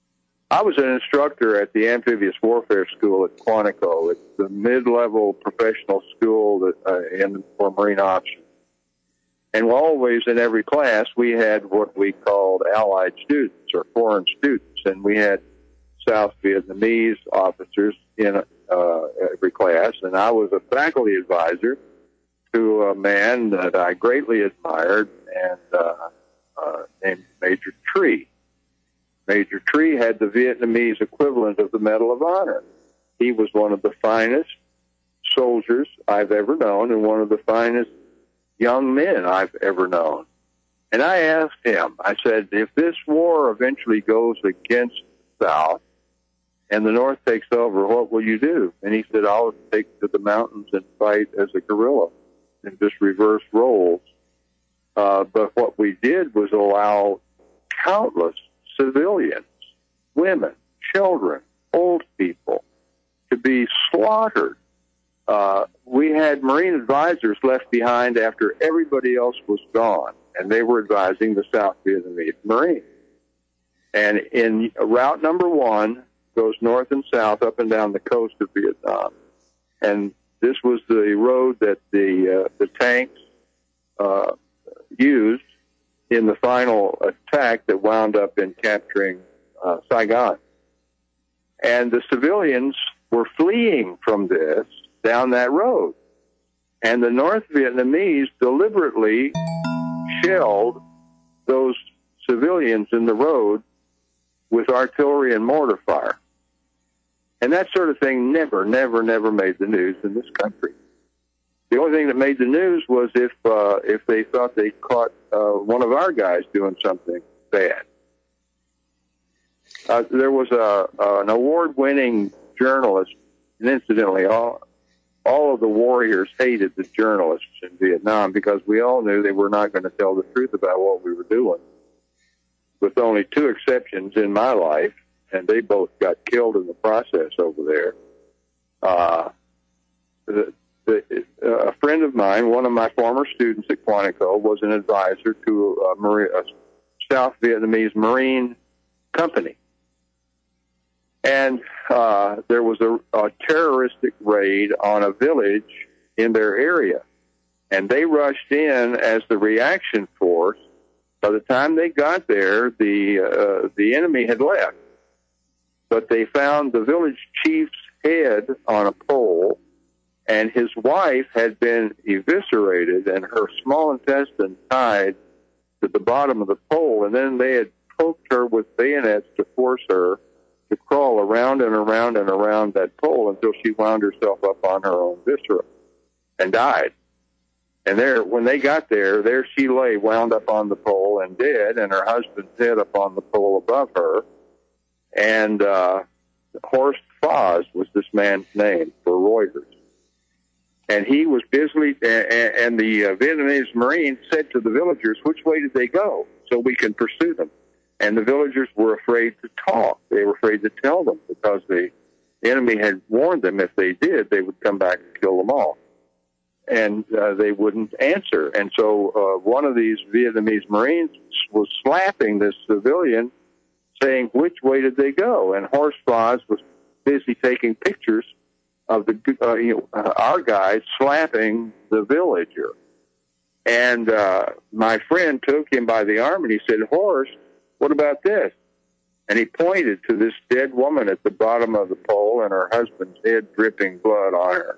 I was an instructor at the Amphibious Warfare School at Quantico. It's the mid-level professional school that, uh, in, for Marine officers. And always in every class, we had what we called allied students or foreign students. And we had South Vietnamese officers in uh, every class. And I was a faculty advisor to a man that I greatly admired and uh, uh, named Major Tree. Major Tree had the Vietnamese equivalent of the Medal of Honor. He was one of the finest soldiers I've ever known and one of the finest young men I've ever known. And I asked him, I said, if this war eventually goes against the South and the North takes over, what will you do? And he said, I'll take to the mountains and fight as a guerrilla and just reverse roles. Uh, but what we did was allow countless civilians, women, children, old people, to be slaughtered. Uh, we had Marine advisors left behind after everybody else was gone, and they were advising the South Vietnamese Marines. And in route number one goes north and south up and down the coast of Vietnam. And this was the road that the uh, the tanks uh, used in the final attack that wound up in capturing uh, Saigon. And the civilians were fleeing from this down that road. And the North Vietnamese deliberately shelled those civilians in the road with artillery and mortar fire. And that sort of thing never, never, never made the news in this country. The only thing that made the news was if uh, if they thought they caught uh, one of our guys doing something bad. Uh, there was a, uh, an award-winning journalist, and incidentally, all, all of the warriors hated the journalists in Vietnam because we all knew they were not going to tell the truth about what we were doing, with only two exceptions in my life, and they both got killed in the process over there. Uh, the, the, uh, a friend of mine, one of my former students at Quantico, was an advisor to a, Marine, a South Vietnamese Marine company. And uh, there was a, a terroristic raid on a village in their area. And they rushed in as the reaction force. By the time they got there, the uh, the enemy had left. But they found the village chief's head on a pole, and his wife had been eviscerated and her small intestine tied to the bottom of the pole. And then they had poked her with bayonets to force her to crawl around and around and around that pole until she wound herself up on her own viscera and died. And there, when they got there, there she lay wound up on the pole and dead, and her husband's head up on the pole above her. And uh, Horst Foz was this man's name for Reuters. And he was busily, and, and the uh, Vietnamese Marines said to the villagers, which way did they go so we can pursue them? And the villagers were afraid to talk. They were afraid to tell them because the enemy had warned them if they did, they would come back and kill them all. And uh, they wouldn't answer. And so uh, one of these Vietnamese Marines was slapping this civilian, saying, which way did they go? And Horst Foz was busy taking pictures of the uh, you know, uh, our guys slapping the villager. And uh, my friend took him by the arm and he said, Horst, what about this? And he pointed to this dead woman at the bottom of the pole and her husband's head dripping blood on her.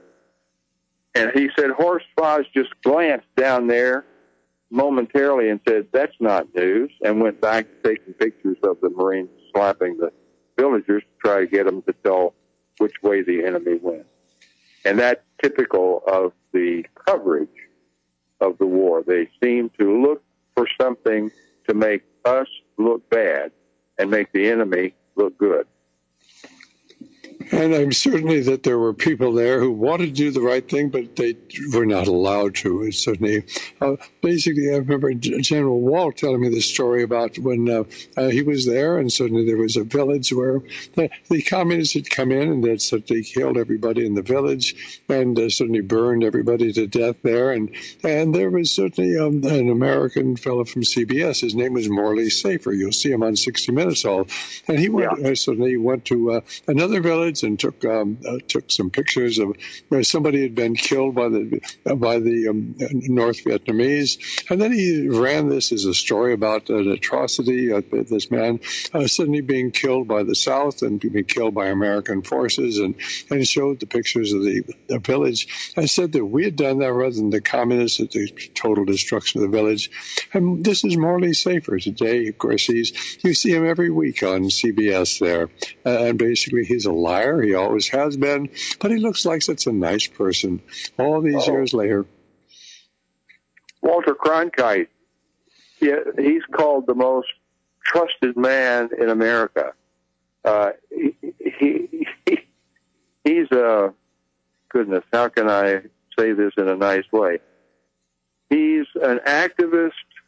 And he said, Horst Foz just glanced down there momentarily and said, that's not news, and went back to taking pictures of the Marines slapping the villagers to try to get them to tell which way the enemy went. And that's typical of the coverage of the war. They seem to look for something to make us look bad and make the enemy look good. And I'm certainly that there were people there who wanted to do the right thing, but they were not allowed to. It's certainly, uh, basically, I remember General Walt telling me this story about when uh, uh, he was there, and certainly there was a village where the, the communists had come in and they'd certainly killed everybody in the village and uh, certainly burned everybody to death there. And and there was certainly um, an American fellow from C B S. His name was Morley Safer. You'll see him on sixty minutes all. And he went, yeah. uh, certainly went to uh, another village and took um, uh, took some pictures of where somebody had been killed by the uh, by the um, North Vietnamese. And then he ran this as a story about an atrocity. Uh, this man uh, suddenly being killed by the South and being killed by American forces, and, and showed the pictures of the, the village. I said that we had done that rather than the communists, at the total destruction of the village. And this is Morley Safer today. Of course, he's you see him every week on C B S there. Uh, and basically, he's a liar. He always has been. But he looks like such a nice person all these oh. years later. Walter Cronkite, yeah, he's called the most trusted man in America. Uh, he, he, he he's a goodness. How can I say this in a nice way? He's an activist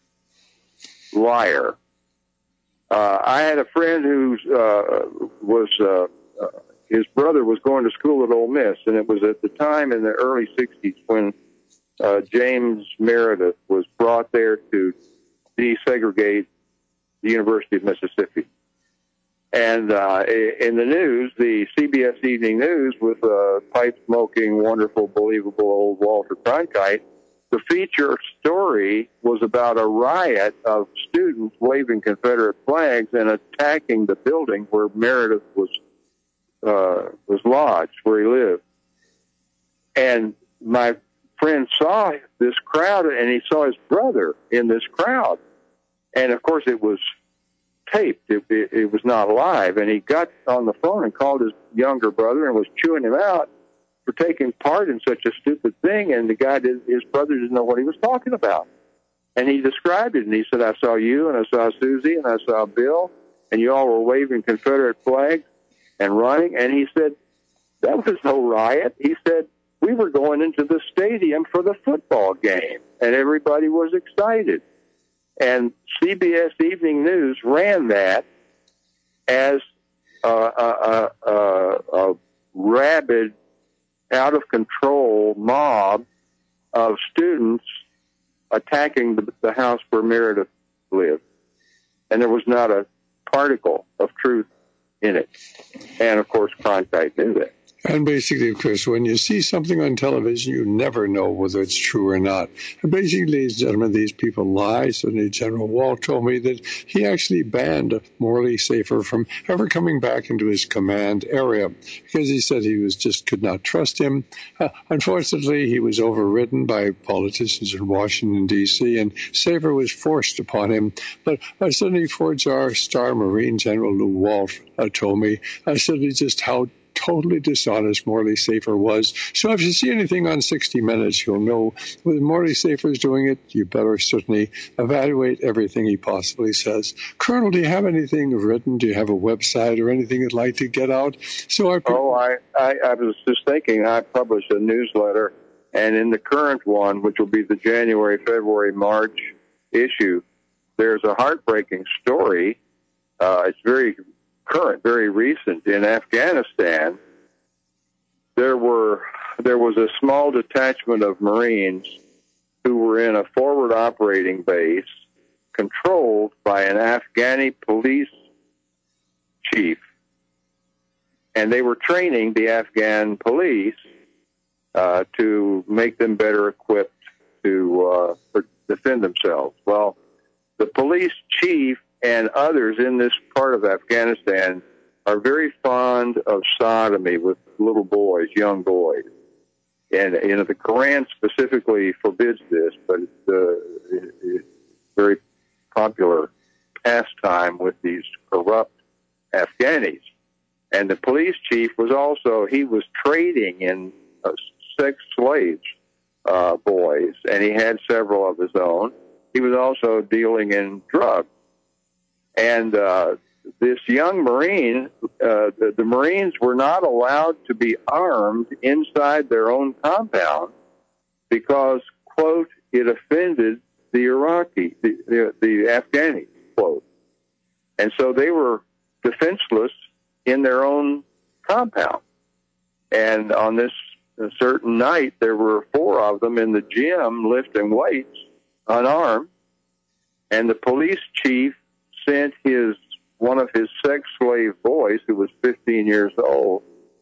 liar. Uh, I had a friend who uh, was uh, uh, his brother was going to school at Ole Miss, and it was at the time in the early sixties when uh, James Meredith was brought there to desegregate the University of Mississippi. And uh, in the news, the C B S Evening News, with a pipe-smoking, wonderful, believable old Walter Cronkite, the feature story was about a riot of students waving Confederate flags and attacking the building where Meredith was uh, was lodged, where he lived. And my friend saw this crowd, and he saw his brother in this crowd. And, of course, it was taped. It, it, it was not live. And he got on the phone and called his younger brother and was chewing him out for taking part in such a stupid thing. And the guy, did, his brother didn't know what he was talking about. And he described it, and he said, I saw you, and I saw Susie, and I saw Bill, and you all were waving Confederate flags and running. And he said, that was no riot. He said, we were going into the stadium for the football game, and everybody was excited. And C B S Evening News ran that as a, a, a, a rabid, out-of-control mob of students attacking the, the house where Meredith lived. And there was not a particle of truth in it. And, of course, Cronkite knew that. And basically, of course, when you see something on television, you never know whether it's true or not. And basically, ladies and gentlemen, these people lie. Certainly, General Walt told me that he actually banned Morley Safer from ever coming back into his command area because he said he was just could not trust him. Uh, unfortunately, he was overridden by politicians in Washington, D C, and Safer was forced upon him. But uh, suddenly, Ford's our star Marine General Lew Walt uh, told me uh, suddenly just how totally dishonest Morley Safer was. So if you see anything on sixty minutes, you'll know when Morley Safer is doing it, you better certainly evaluate everything he possibly says. Colonel, do you have anything written? Do you have a website or anything you'd like to get out? So I Oh, I, I, I was just thinking, I published a newsletter, and in the current one, which will be the January, February, March issue, there's a heartbreaking story. Uh, it's very current, very recent. In Afghanistan, there were there was a small detachment of Marines who were in a forward operating base controlled by an Afghani police chief, and they were training the Afghan police uh, to make them better equipped to uh, defend themselves. Well, the police chief and others in this part of Afghanistan are very fond of sodomy with little boys, young boys. And, you know, the Quran specifically forbids this, but it's uh, it's very popular pastime with these corrupt Afghanis. And the police chief was also, he was trading in uh, sex slaves, uh, boys, and he had several of his own. He was also dealing in drugs. And uh, this young Marine, uh, the, the Marines were not allowed to be armed inside their own compound because, quote, it offended the Iraqi, the, the, the Afghani, quote. And so they were defenseless in their own compound. And on this certain night, there were four of them in the gym lifting weights, unarmed, and the police chief sent his one of his sex slave boys, who was fifteen years old,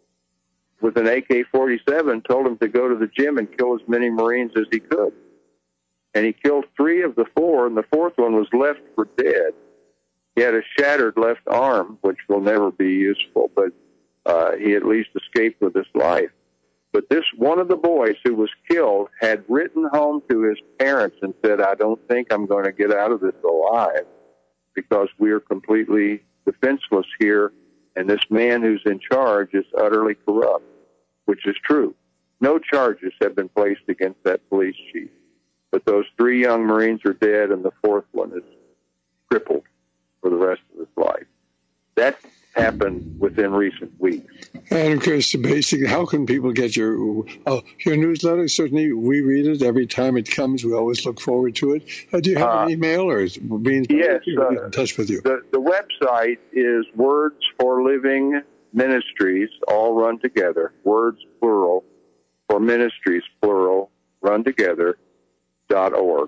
with an A K forty-seven, told him to go to the gym and kill as many Marines as he could. And he killed three of the four, and the fourth one was left for dead. He had a shattered left arm, which will never be useful, but uh, he at least escaped with his life. But this one of the boys who was killed had written home to his parents and said, I don't think I'm going to get out of this alive because we are completely defenseless here, and this man who's in charge is utterly corrupt, which is true. No charges have been placed against that police chief. But those three young Marines are dead, and the fourth one is crippled for the rest of his life. That happened within recent weeks. And of course, basically, how can people get your uh, your newsletter? Certainly, we read it every time it comes. We always look forward to it. Uh, do you have uh, an email, or is being yes, uh, in touch with you? The, the website is Words for Living Ministries, all run together. Words plural for Ministries plural, run together. Dot org.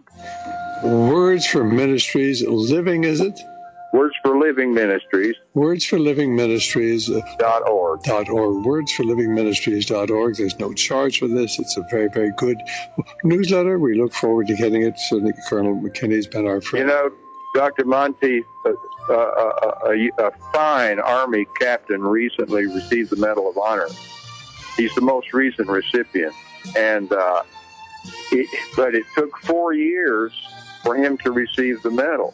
Words for Ministries, living, is it? Words for Living Ministries. Words for Living Ministries. Uh, dot org. Dot org. Words for Living Ministries. Dot org. There's no charge for this. It's a very, very good newsletter. We look forward to getting it. So Colonel McKinney's been our friend. You know, Doctor Monty, uh, uh, a, a, a fine Army captain recently received the Medal of Honor. He's the most recent recipient. And, uh, it, but it took four years for him to receive the medal,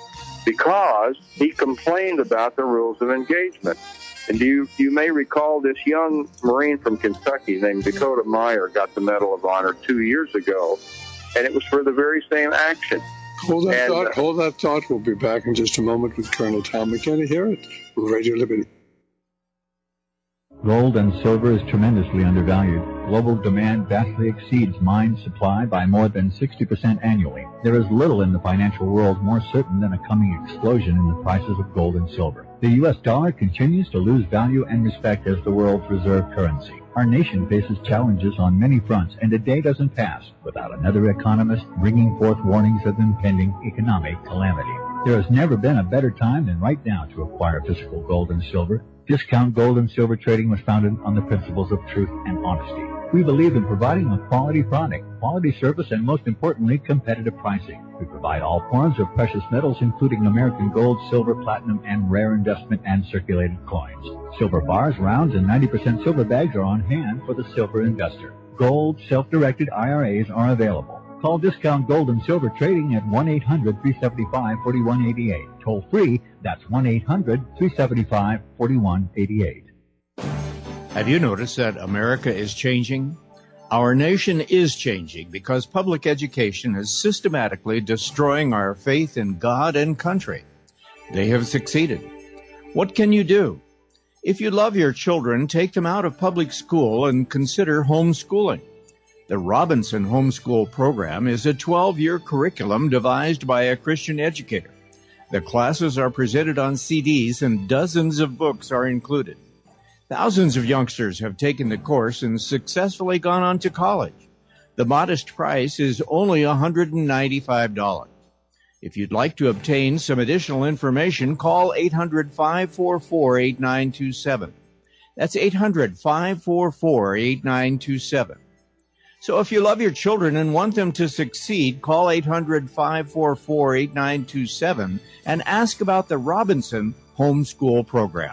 because he complained about the rules of engagement. And you you may recall this young Marine from Kentucky named Dakota Meyer got the Medal of Honor two years ago, and it was for the very same action. Hold that and, thought. Uh, hold that thought. We'll be back in just a moment with Colonel Tom McKinney here at Radio Liberty. Gold and silver is tremendously undervalued. Global demand vastly exceeds mine supply by more than sixty percent annually. There is little in the financial world more certain than a coming explosion in the prices of gold and silver. The U S dollar continues to lose value and respect as the world's reserve currency. Our nation faces challenges on many fronts, and a day doesn't pass without another economist bringing forth warnings of impending economic calamity. There has never been a better time than right now to acquire physical gold and silver. Discount Gold and Silver Trading was founded on the principles of truth and honesty. We believe in providing a quality product, quality service, and most importantly, competitive pricing. We provide all forms of precious metals, including American gold, silver, platinum, and rare investment and circulated coins. Silver bars, rounds, and ninety percent silver bags are on hand for the silver investor. Gold, self-directed I R As are available. Call Discount Gold and Silver Trading at one eight hundred, three seven five, four one eight eight. Toll free, that's one eight hundred, three seven five, four one eight eight. Have you noticed that America is changing? Our nation is changing because public education is systematically destroying our faith in God and country. They have succeeded. What can you do? If you love your children, take them out of public school and consider homeschooling. The Robinson Homeschool Program is a twelve-year curriculum devised by a Christian educator. The classes are presented on C Ds and dozens of books are included. Thousands of youngsters have taken the course and successfully gone on to college. The modest price is only one hundred ninety-five dollars. If you'd like to obtain some additional information, call eight hundred, five four four, eight nine two seven. That's eight hundred, five four four, eight nine two seven. So if you love your children and want them to succeed, call eight hundred, five four four, eight nine two seven and ask about the Robinson Homeschool Program.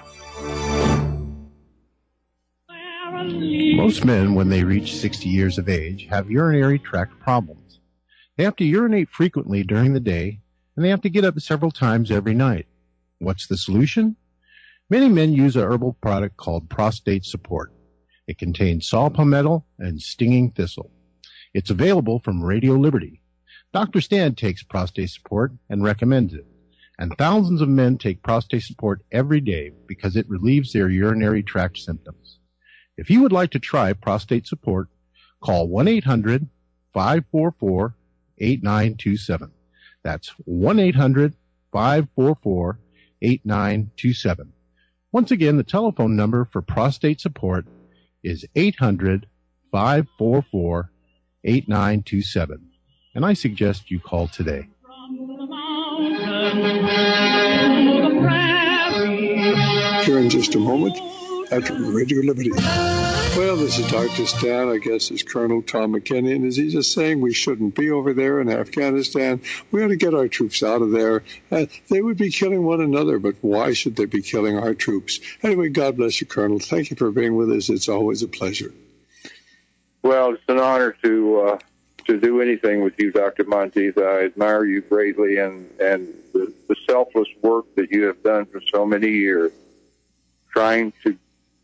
Most men, when they reach sixty years of age, have urinary tract problems. They have to urinate frequently during the day, and they have to get up several times every night. What's the solution? Many men use a herbal product called Prostate Support. It contains saw palmetto and stinging thistle. It's available from Radio Liberty. Doctor Stan takes Prostate Support and recommends it. And thousands of men take prostate support every day because it relieves their urinary tract symptoms. If you would like to try prostate support, call one eight hundred five four four eight nine two seven. That's one eight hundred five four four eight nine two seven. Once again, the telephone number for prostate support is eight hundred five four four eight nine two seven. And I suggest you call today. Here in just a moment at Radio Liberty. Well, this is Doctor Stan. I guess it's Colonel Tom McKinney. And is he just saying we shouldn't be over there in Afghanistan? We ought to get our troops out of there. Uh, they would be killing one another, but why should they be killing our troops? Anyway, God bless you, Colonel. Thank you for being with us. It's always a pleasure. Well, it's an honor to uh, to do anything with you, Doctor Monteith. I admire you greatly, and, and the, the selfless work that you have done for so many years, trying to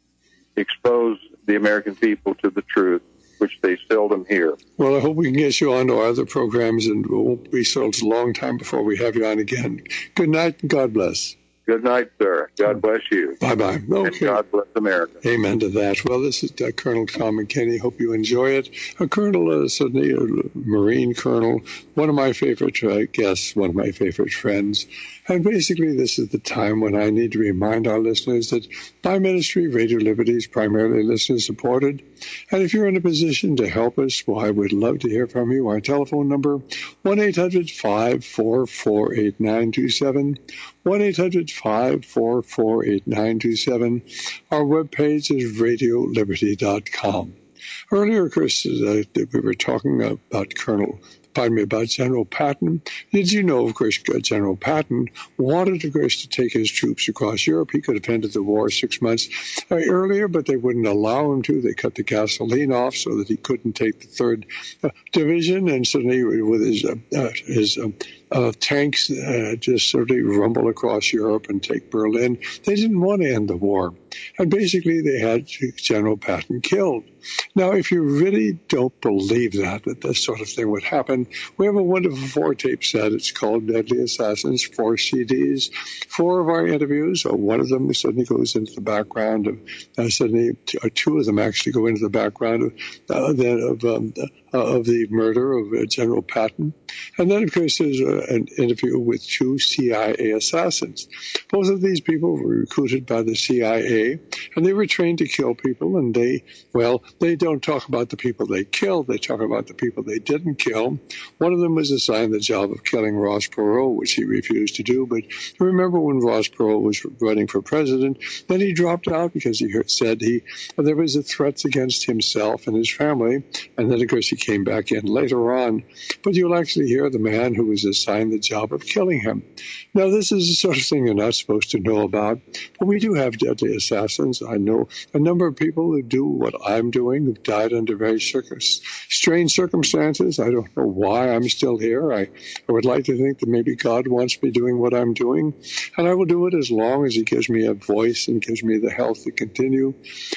expose the American people to the truth, which they seldom hear. Well, I hope we can get you on to our other programs, and it won't be so a long time before we have you on again. Good night, and God bless. Good night, sir. God bless you. Bye-bye. Okay. And God bless America. Amen to that. Well, this is uh, Colonel Tom McKinney. Hope you enjoy it. A Colonel, uh, suddenly a Marine Colonel, one of my favorite uh, guests, one of my favorite friends. And basically, this is the time when I need to remind our listeners that my ministry, Radio Liberty, is primarily listener-supported. And if you're in a position to help us, well, I would love to hear from you. Our telephone number, one eight hundred five four four eight nine two seven, one eight hundred five four four eight nine two seven. Our webpage is radio liberty dot com. Earlier, Chris, uh, we were talking about Colonel Pardon me, about General Patton. Did you know, of course, General Patton wanted, of course, to take his troops across Europe. He could have ended the war six months uh, earlier, but they wouldn't allow him to. They cut the gasoline off so that he couldn't take the third uh, Division, and suddenly with his, uh, uh, his uh, uh, tanks uh, just sort of rumble across Europe and take Berlin. They didn't want to end the war. And basically, they had General Patton killed. Now, if you really don't believe that, that this sort of thing would happen, we have a wonderful four-tape set. It's called Deadly Assassins, four C Ds, four of our interviews. Uh, one of them suddenly goes into the background of, uh, suddenly, uh, two of them actually go into the background of, uh, then of, um, uh, of the murder of uh, General Patton. And then, of course, there's uh, an interview with two C I A assassins. Both of these people were recruited by the C I A, and they were trained to kill people, and they, well, they don't talk about the people they killed. They talk about the people they didn't kill. One of them was assigned the job of killing Ross Perot, which he refused to do. But remember when Ross Perot was running for president, then he dropped out because he heard, said he there was a threat against himself and his family. And then, of course, he came back in later on. But you'll actually hear the man who was assigned the job of killing him. Now, this is the sort of thing you're not supposed to know about. But we do have deadly assassins. I know a number of people who do what I'm doing, who've died under very strange circumstances. I don't know why I'm still here. I, I would like to think that maybe God wants me doing what I'm doing, and I will do it as long as he gives me a voice and gives me the health to continue.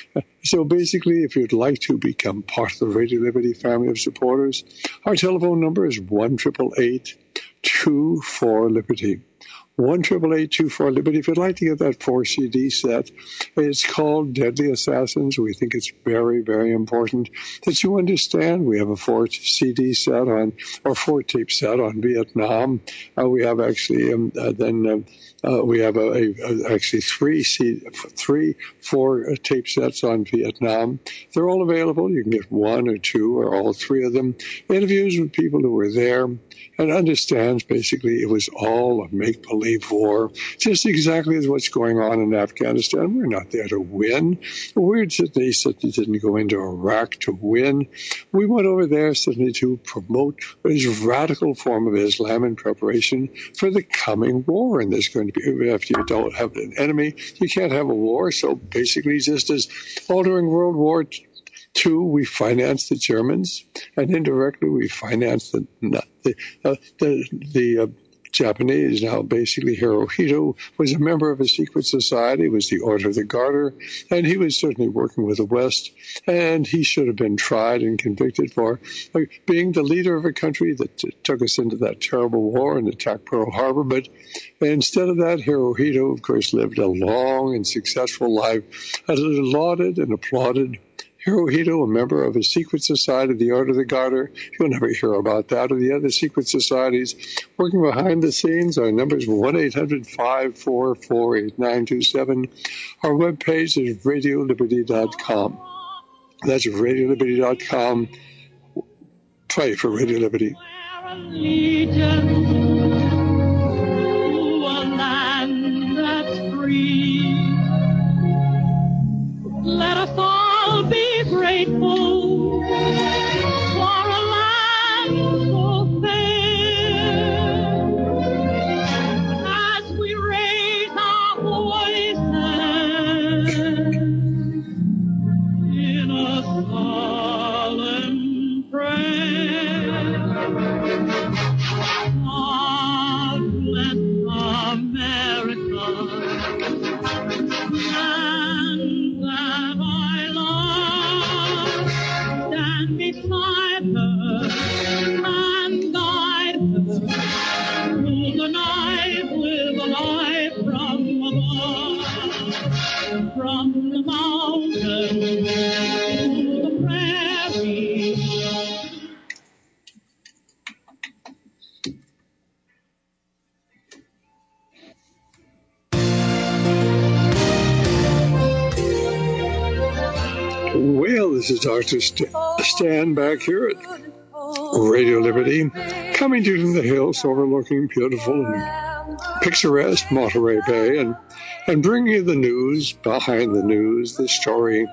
So basically, if you'd like to become part of the Radio Liberty family of supporters, our telephone number is one eight eight eight, two four, Liberty. one eight eight eight, two four, Liberty. If you'd like to get that four C D set, it's called Deadly Assassins. We think it's very, very important that you understand. We have a four C D set on, or four tape set on Vietnam. Uh, we have actually, um, uh, then um, uh, we have a, a, a actually three, C, three, four uh, tape sets on Vietnam. They're all available. You can get one or two or all three of them. Interviews with people who were there, and understands basically it was all a make-believe war, just exactly as what's going on in Afghanistan. We're not there to win. We certainly, certainly didn't go into Iraq to win. We went over there certainly to promote this radical form of Islam in preparation for the coming war. And there's going to be, if you don't have an enemy, you can't have a war. So basically, just as all during World War Two, we financed the Germans, and indirectly we financed the the uh, the, the uh, Japanese. Now, basically, Hirohito was a member of a secret society, was the Order of the Garter, and he was certainly working with the West, and he should have been tried and convicted for uh, being the leader of a country that t- took us into that terrible war and attacked Pearl Harbor. But instead of that, Hirohito, of course, lived a long and successful life, and lauded and applauded. Hirohito, a member of a secret society, the Order of the Garter. You'll never hear about that or the other secret societies. Working behind the scenes, our number is one eight hundred five four four eight nine two seven. Our webpage is radio liberty dot com. That's radio liberty dot com. Pray for Radio Liberty. Let us all be grateful for a land so fair. As we raise our voices in a solemn prayer, God bless America. Beside her and guide her through the night with a light from above, from the mountain to the prairie. Well, this is Doctor St- Stan back here at Radio Liberty, coming to you from the hills overlooking beautiful and picturesque Monterey Bay, and, and bringing you the news behind the news, the story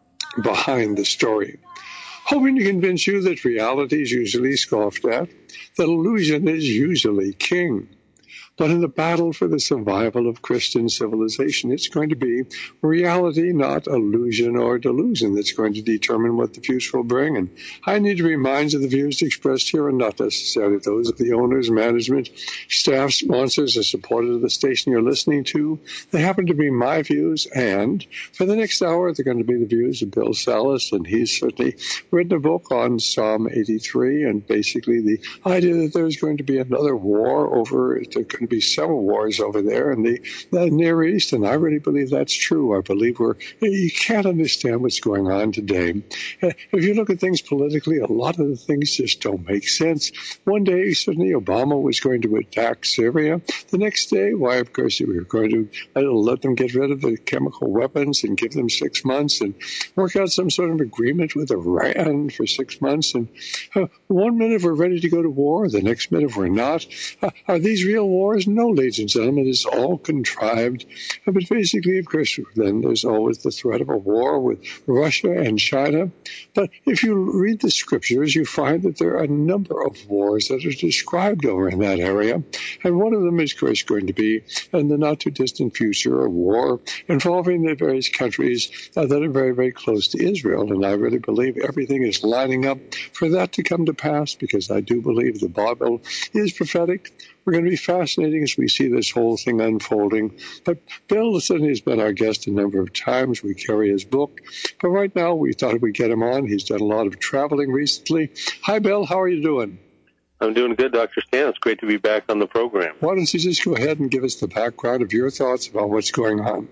behind the story. Hoping to convince you that reality is usually scoffed at, that illusion is usually king. But in the battle for the survival of Christian civilization, it's going to be reality, not illusion or delusion, that's going to determine what the future will bring. And I need to remind you the views expressed here are not necessarily those of the owners, management, staff, sponsors, or supporters of the station you're listening to. They happen to be my views, and for the next hour, they're going to be the views of Bill Salas, and he's certainly written a book on Psalm eighty-three, and basically the idea that there's going to be another war over, there could be several wars over there in the, the Near East, and I really believe that's true. I believe we're, you can't understand what's going on today. If you look at things politically, a lot of the things just don't make sense. One day, certainly Obama was going to attack Syria. The next day, why, of course, we were going to let them get rid of the chemical weapons and give them six months and work out some sort of agreement with Iran for six months. And uh, one minute we're ready to go to war, the next minute we're not. Uh, are these real wars? No, ladies and gentlemen, it's all contrived. But basically, of course, then there's always the threat of a war with Russia and China. But if you read the scriptures, you find that there are a number of wars that are described over in that area. And one of them is, of course, going to be, in the not-too-distant future, a war involving the various countries uh, that are very, very close to Israel. And I really believe everything is lining up for that to come to pass, because I do believe the Bible is prophetic. We're going to be fascinating as we see this whole thing unfolding. But Bill certainly has been our guest a number of times. We carry his book. But right now, we thought we'd get him on. He's done a lot of traveling recently. Hi, Bill. How are you doing? I'm doing good, Doctor Stan. It's great to be back on the program. Why don't you just go ahead and give us the background of your thoughts about what's going on?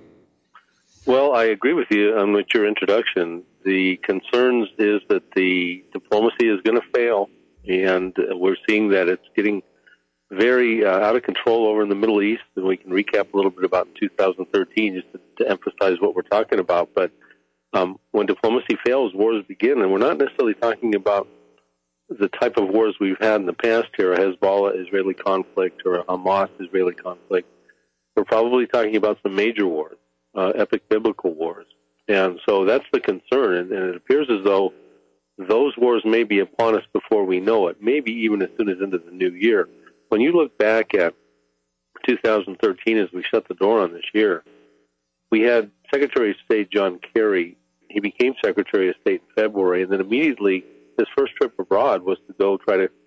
Well, I agree with you um, with your introduction. The concerns is that the diplomacy is going to fail, and uh, we're seeing that it's getting very uh, out of control over in the Middle East, and we can recap a little bit about two thousand thirteen just to, to emphasize what we're talking about. But um, when diplomacy fails, wars begin, and we're not necessarily talking about the type of wars we've had in the past here, a Hezbollah-Israeli conflict or a Hamas-Israeli conflict. We're probably talking about some major wars, uh, epic biblical wars. And so that's the concern, and, and it appears as though those wars may be upon us before we know it, maybe even as soon as into the new year. When you look back at two thousand thirteen as we shut the door on this year, we had Secretary of State John Kerry. He became Secretary of State in February, and then immediately his first trip abroad was to go try to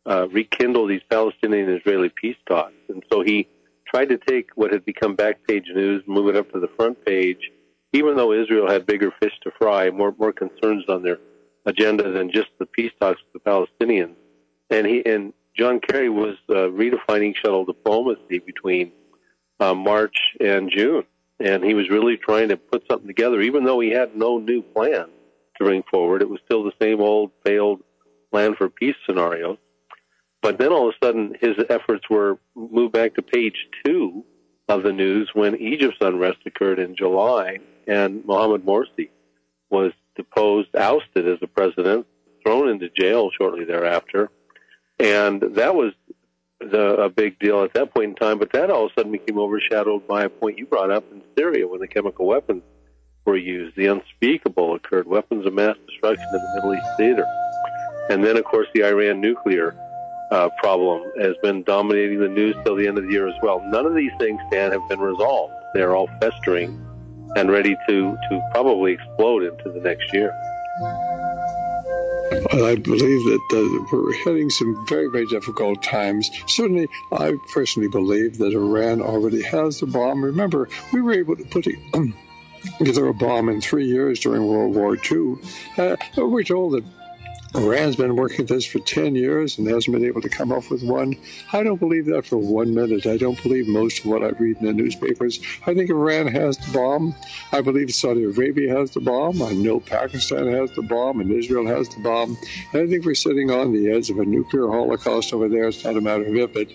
uh, rekindle these Palestinian-Israeli peace talks. And so he tried to take what had become back page news, move it up to the front page, even though Israel had bigger fish to fry, more more concerns on their agenda than just the peace talks with the Palestinians. And he and John Kerry was uh, redefining shuttle diplomacy between uh, March and June. And he was really trying to put something together, even though he had no new plan to bring forward. It was still the same old failed plan for peace scenarios. But then all of a sudden, his efforts were moved back to page two of the news when Egypt's unrest occurred in July, and Mohamed Morsi was deposed, ousted as the president, thrown into jail shortly thereafter. And that was the, a big deal at that point in time, but that all of a sudden became overshadowed by a point you brought up in Syria when the chemical weapons were used. The unspeakable occurred, weapons of mass destruction in the Middle East theater. And then, of course, the Iran nuclear uh, problem has been dominating the news till the end of the year as well. None of these things, Dan, have been resolved. They're all festering and ready to, to probably explode into the next year. I believe that uh, we're heading some very, very difficult times. Certainly, I personally believe that Iran already has the bomb. Remember, we were able to put together a bomb in three years during World War Two. Uh, we're told that Iran's been working at this for ten years and hasn't been able to come up with one. I don't believe that for one minute. I don't believe most of what I read in the newspapers. I think Iran has the bomb. I believe Saudi Arabia has the bomb. I know Pakistan has the bomb and Israel has the bomb. And I think we're sitting on the edge of a nuclear holocaust over there. It's not a matter of if, but...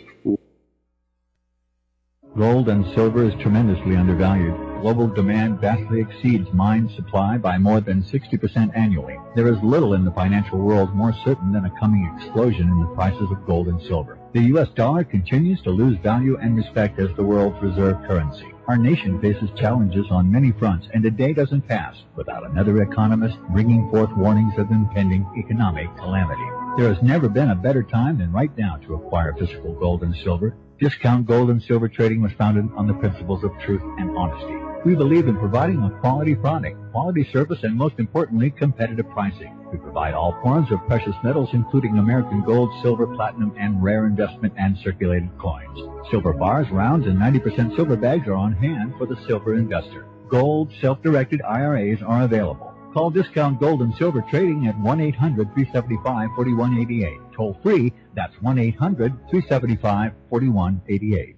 Gold and silver is tremendously undervalued. Global demand vastly exceeds mine supply by more than sixty percent annually. There is little in the financial world more certain than a coming explosion in the prices of gold and silver. The U S dollar continues to lose value and respect as the world's reserve currency. Our nation faces challenges on many fronts, and a day doesn't pass without another economist bringing forth warnings of impending economic calamity. There has never been a better time than right now to acquire physical gold and silver. Discount Gold and Silver Trading was founded on the principles of truth and honesty. We believe in providing a quality product, quality service, and most importantly, competitive pricing. We provide all forms of precious metals, including American gold, silver, platinum, and rare investment and circulated coins. Silver bars, rounds, and ninety percent silver bags are on hand for the silver investor. Gold, self-directed I R As are available. Call Discount Gold and Silver Trading at one eight hundred, three seven five, four one eight eight. Toll free, that's one eight hundred, three seven five, four one eight eight.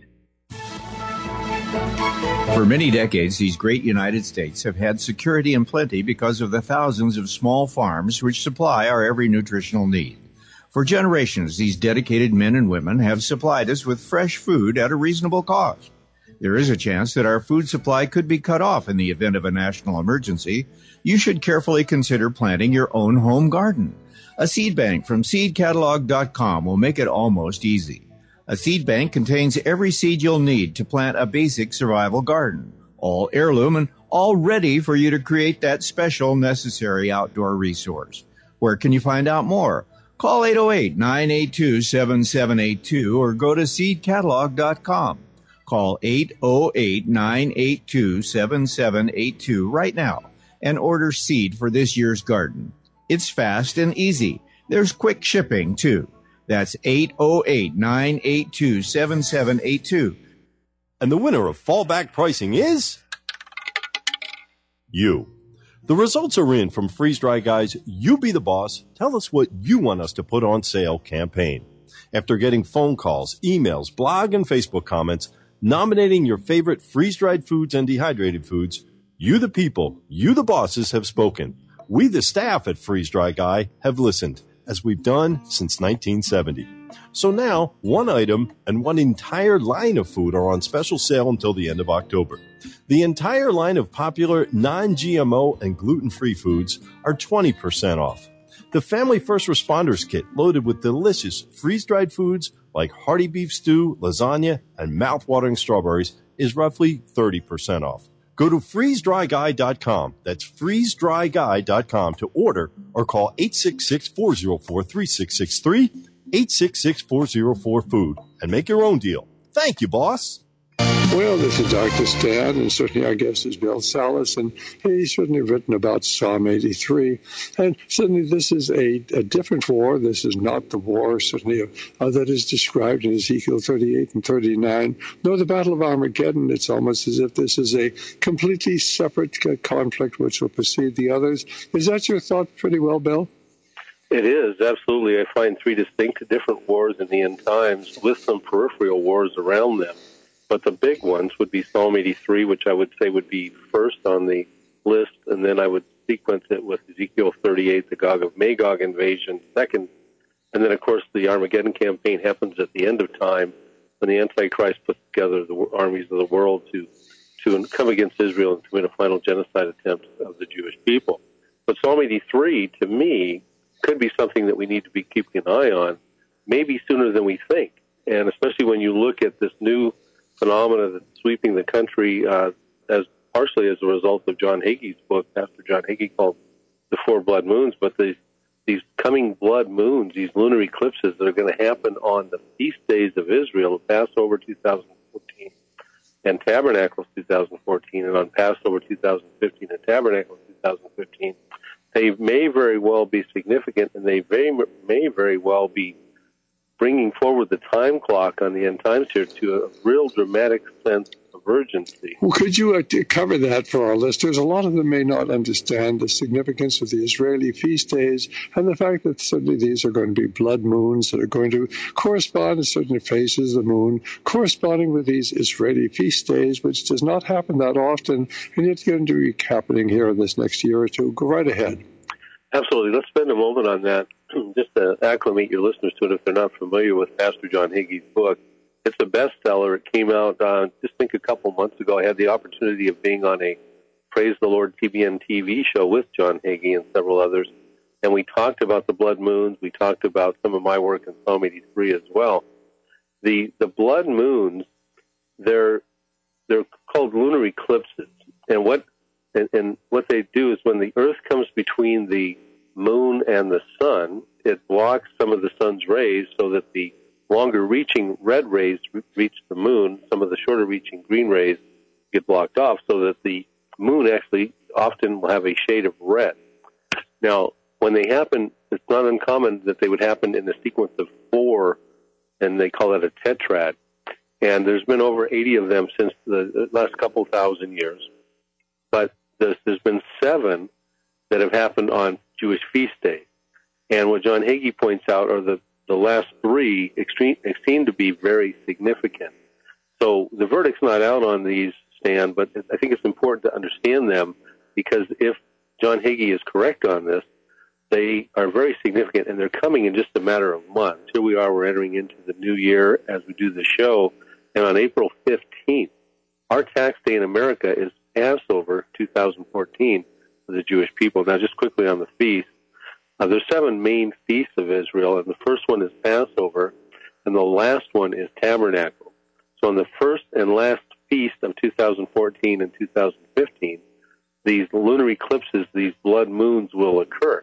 For many decades, these great United States have had security and plenty because of the thousands of small farms which supply our every nutritional need. For generations, these dedicated men and women have supplied us with fresh food at a reasonable cost. There is a chance that our food supply could be cut off in the event of a national emergency. You should carefully consider planting your own home garden. A seed bank from seed catalog dot com will make it almost easy. A seed bank contains every seed you'll need to plant a basic survival garden, all heirloom and all ready for you to create that special necessary outdoor resource. Where can you find out more? Call eight oh eight, nine eight two, seven seven eight two or go to seed catalog dot com. Call eight oh eight, nine eight two, seven seven eight two right now and order seed for this year's garden. It's fast and easy. There's quick shipping, too. That's eight oh eight, nine eight two, seven seven eight two. And the winner of fallback pricing is... you. The results are in from Freeze Dry Guy's You Be the Boss, Tell Us What You Want Us to Put on Sale campaign. After getting phone calls, emails, blog, and Facebook comments nominating your favorite freeze-dried foods and dehydrated foods, you the people, you the bosses have spoken. We the staff at Freeze Dry Guy have listened, as we've done since nineteen seventy. So now, one item and one entire line of food are on special sale until the end of October. The entire line of popular non-G M O and gluten-free foods are twenty percent off. The Family First Responders Kit, loaded with delicious freeze-dried foods like hearty beef stew, lasagna, and mouth-watering strawberries, is roughly thirty percent off. Go to freeze dry guy dot com. That's freeze dry guy dot com to order or call eight six six, four oh four, three six six three, eight six six, four oh four, food, and make your own deal. Thank you, boss. Well, this is Doctor Stan, and certainly our guest is Bill Salus, and he's certainly written about Psalm eighty-three. And certainly this is a, a different war. This is not the war, certainly, uh, that is described in Ezekiel thirty-eight and thirty-nine, nor the Battle of Armageddon. It's almost as if this is a completely separate uh, conflict which will precede the others. Is that your thought pretty well, Bill? It is, absolutely. I find three distinct different wars in the end times with some peripheral wars around them. But the big ones would be Psalm eighty-three, which I would say would be first on the list, and then I would sequence it with Ezekiel thirty-eight, the Gog of Magog invasion, second. And then, of course, the Armageddon campaign happens at the end of time when the Antichrist puts together the armies of the world to, to come against Israel and commit a final genocide attempt of the Jewish people. But Psalm eighty-three, to me, could be something that we need to be keeping an eye on, maybe sooner than we think. And especially when you look at this new phenomena that's sweeping the country uh, as partially as a result of John Hagee's book, Pastor John Hagee, called The Four Blood Moons. But these, these coming blood moons, these lunar eclipses that are going to happen on the feast days of Israel, Passover two thousand fourteen and Tabernacles two thousand fourteen, and on Passover two thousand fifteen and Tabernacles two thousand fifteen, they may very well be significant, and they may, may very well be bringing forward the time clock on the end times here to a real dramatic sense of urgency. Well, could you uh, cover that for our listeners? A lot of them may not understand the significance of the Israeli feast days and the fact that certainly these are going to be blood moons that are going to correspond to certain phases of the moon, corresponding with these Israeli feast days, which does not happen that often, and it's going to be happening here in this next year or two. Go right ahead. Absolutely. Let's spend a moment on that, just to acclimate your listeners to it if they're not familiar with Pastor John Hagee's book. It's a bestseller. It came out, uh, just think a couple months ago. I had the opportunity of being on a Praise the Lord T B N T V show with John Hagee and several others, and we talked about the blood moons. We talked about some of my work in Psalm eighty-three as well. The the blood moons, they're they're called lunar eclipses, and what and, and what they do is when the Earth comes between the moon and the sun, it blocks some of the sun's rays so that the longer-reaching red rays reach the moon. Some of the shorter-reaching green rays get blocked off so that the moon actually often will have a shade of red. Now, when they happen, it's not uncommon that they would happen in a sequence of four, and they call it a tetrad. And there's been over eighty of them since the last couple thousand years. But there's, there's been seven that have happened on Jewish feast days. And what John Hagee points out are the, the last three extreme, seem to be very significant. So the verdict's not out on these, Stan, but I think it's important to understand them because if John Hagee is correct on this, they are very significant, and they're coming in just a matter of months. Here we are, we're entering into the new year as we do the show, and on April fifteenth, our tax day in America is Passover two thousand fourteen for the Jewish people. Now, just quickly on the feast, uh, there's seven main feasts of Israel, and the first one is Passover, and the last one is Tabernacle. So on the first and last feast of two thousand fourteen and two thousand fifteen, these lunar eclipses, these blood moons will occur.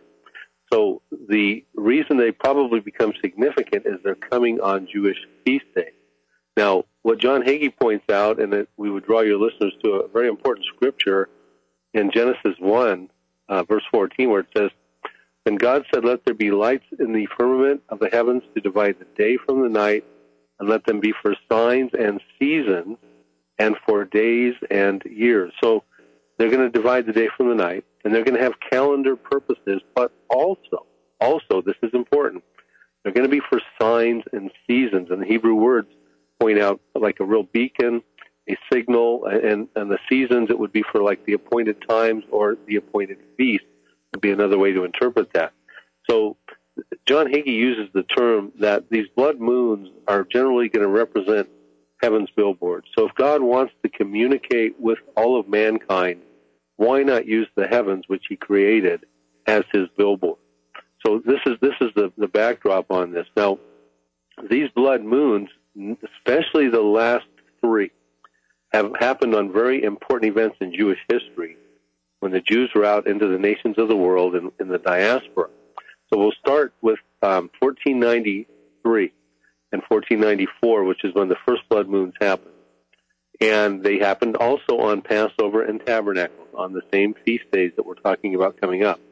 So the reason they probably become significant is they're coming on Jewish feast days. Now, what John Hagee points out, and that we would draw your listeners to a very important scripture in Genesis one, uh, verse fourteen, where it says, "And God said, let there be lights in the firmament of the heavens to divide the day from the night, and let them be for signs and seasons, and for days and years." So they're going to divide the day from the night, and they're going to have calendar purposes, but also, also, this is important, they're going to be for signs and seasons. And the Hebrew words point out like a real beacon, a signal, and, and the seasons, it would be for like the appointed times or the appointed feast would be another way to interpret that. So John Hagee uses the term that these blood moons are generally going to represent heaven's billboard. So if God wants to communicate with all of mankind, why not use the heavens, which he created, as his billboard? So this is this is the, the backdrop on this. Now, these blood moons, especially the last three, have happened on very important events in Jewish history when the Jews were out into the nations of the world in, in the diaspora. So we'll start with um, fourteen ninety-three and fourteen ninety-four, which is when the first blood moons happened. And they happened also on Passover and Tabernacles, on the same feast days that we're talking about coming up.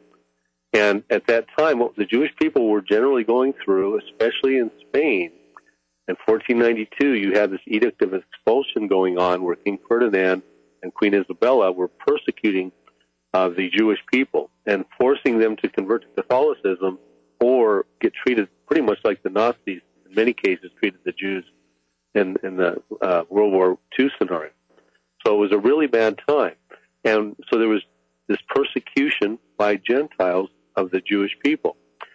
And at that time, what the Jewish people were generally going through, especially in Spain, in fourteen ninety-two, you had this edict of expulsion going on where King Ferdinand and Queen Isabella were persecuting uh, the Jewish people and forcing them to convert to Catholicism or get treated pretty much like the Nazis, in many cases, treated the Jews in, in the uh, World War Two scenario. So it was a really bad time. And so there was this persecution by Gentiles of the Jewish people.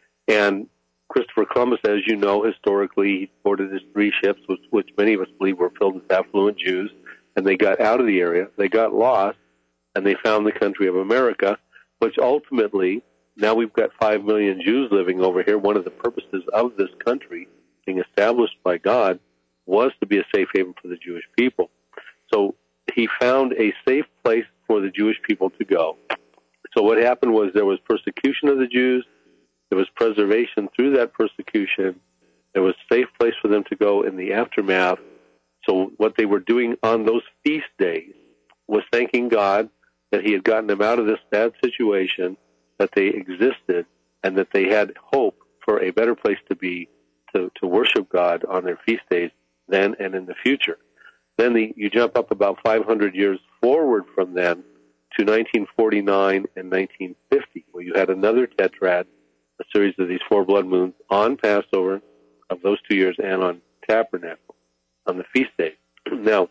And Christopher Columbus, as you know, historically, he boarded his three ships, which, which many of us believe were filled with affluent Jews, and they got out of the area, they got lost, and they found the country of America, which ultimately, now we've got five million Jews living over here. One of the purposes of this country being established by God was to be a safe haven for the Jewish people. So he found a safe place for the Jewish people to go. So what happened was there was persecution of the Jews, there was preservation through that persecution, there was a safe place for them to go in the aftermath. So what they were doing on those feast days was thanking God that he had gotten them out of this bad situation, that they existed, and that they had hope for a better place to be, to, to worship God on their feast days then and in the future. Then the, you jump up about five hundred years forward from then to nineteen forty-nine and nineteen fifty, where you had another tetrad, a series of these four blood moons on Passover of those two years and on Tabernacle, on the feast days. Now,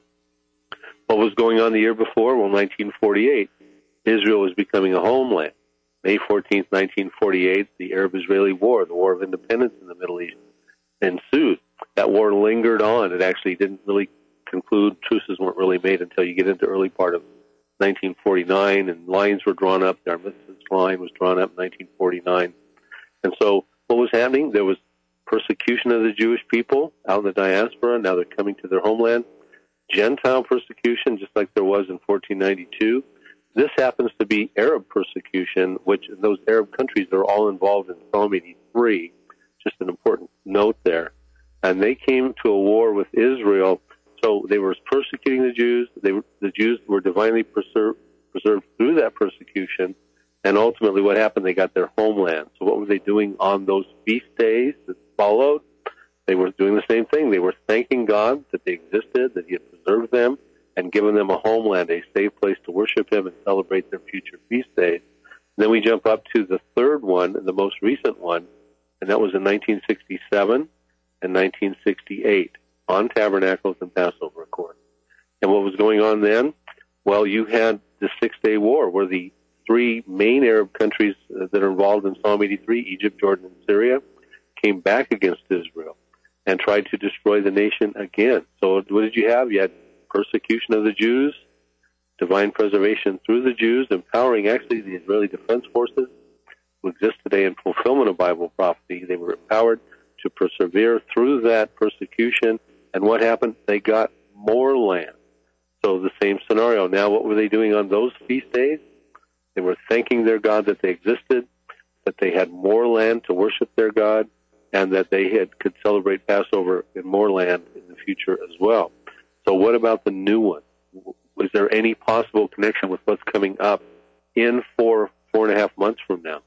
what was going on the year before? Well, nineteen forty-eight, Israel was becoming a homeland. May fourteenth, nineteen forty-eight, the Arab-Israeli War, the War of Independence in the Middle East, ensued. That war lingered on. It actually didn't really conclude. Truces weren't really made until you get into early part of nineteen forty-nine, and lines were drawn up. The armistice line was drawn up in nineteen forty-nine. And so what was happening? There was persecution of the Jewish people out in the diaspora. Now they're coming to their homeland. Gentile persecution, just like there was in fourteen ninety-two. This happens to be Arab persecution, which those Arab countries are all involved in Psalm eighty-three. Just an important note there. And they came to a war with Israel. So they were persecuting the Jews. They were, the Jews were divinely preserved, preserved through that persecution. And ultimately what happened, they got their homeland. So what were they doing on those feast days that followed? They were doing the same thing. They were thanking God that they existed, that he had preserved them, and given them a homeland, a safe place to worship him and celebrate their future feast days. And then we jump up to the third one, the most recent one, and that was in nineteen sixty-seven and nineteen sixty-eight. On Tabernacles and Passover, of course. And what was going on then? Well, you had the Six-Day War, where the three main Arab countries that are involved in Psalm eighty-three, Egypt, Jordan, and Syria, came back against Israel and tried to destroy the nation again. So what did you have? You had persecution of the Jews, divine preservation through the Jews, empowering actually the Israeli Defense Forces, who exist today in fulfillment of Bible prophecy. They were empowered to persevere through that persecution. And what happened? They got more land. So the same scenario. Now, what were they doing on those feast days? They were thanking their God that they existed, that they had more land to worship their God, and that they had could celebrate Passover in more land in the future as well. So what about the new one? Is there any possible connection with what's coming up in four, four and a half months from now?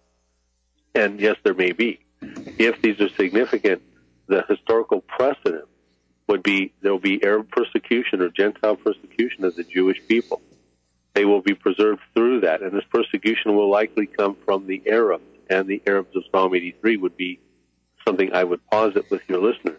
And yes, there may be. If these are significant, the historical precedent would be there will be Arab persecution or Gentile persecution of the Jewish people. They will be preserved through that, and this persecution will likely come from the Arabs, and the Arabs of Psalm eighty-three would be something I would posit with your listeners.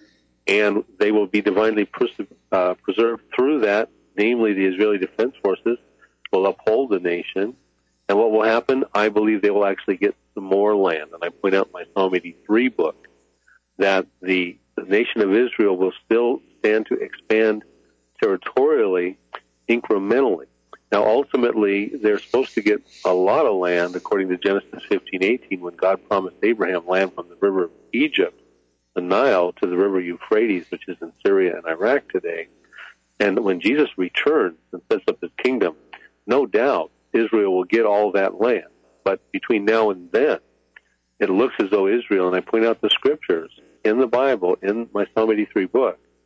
And they will be divinely pres- uh, preserved through that, namely the Israeli Defense Forces will uphold the nation. And what will happen? I believe they will actually get some more land. And I point out in my Psalm eighty-three book that the, the nation of Israel will still stand to expand territorially, incrementally. Now, ultimately, they're supposed to get a lot of land, according to Genesis fifteen eighteen, when God promised Abraham land from the river of Egypt, the Nile, to the river Euphrates, which is in Syria and Iraq today. And when Jesus returns and sets up his kingdom, no doubt Israel will get all that land. But between now and then, it looks as though Israel, and I point out the scriptures in the Bible, in my Psalm eighty-three book,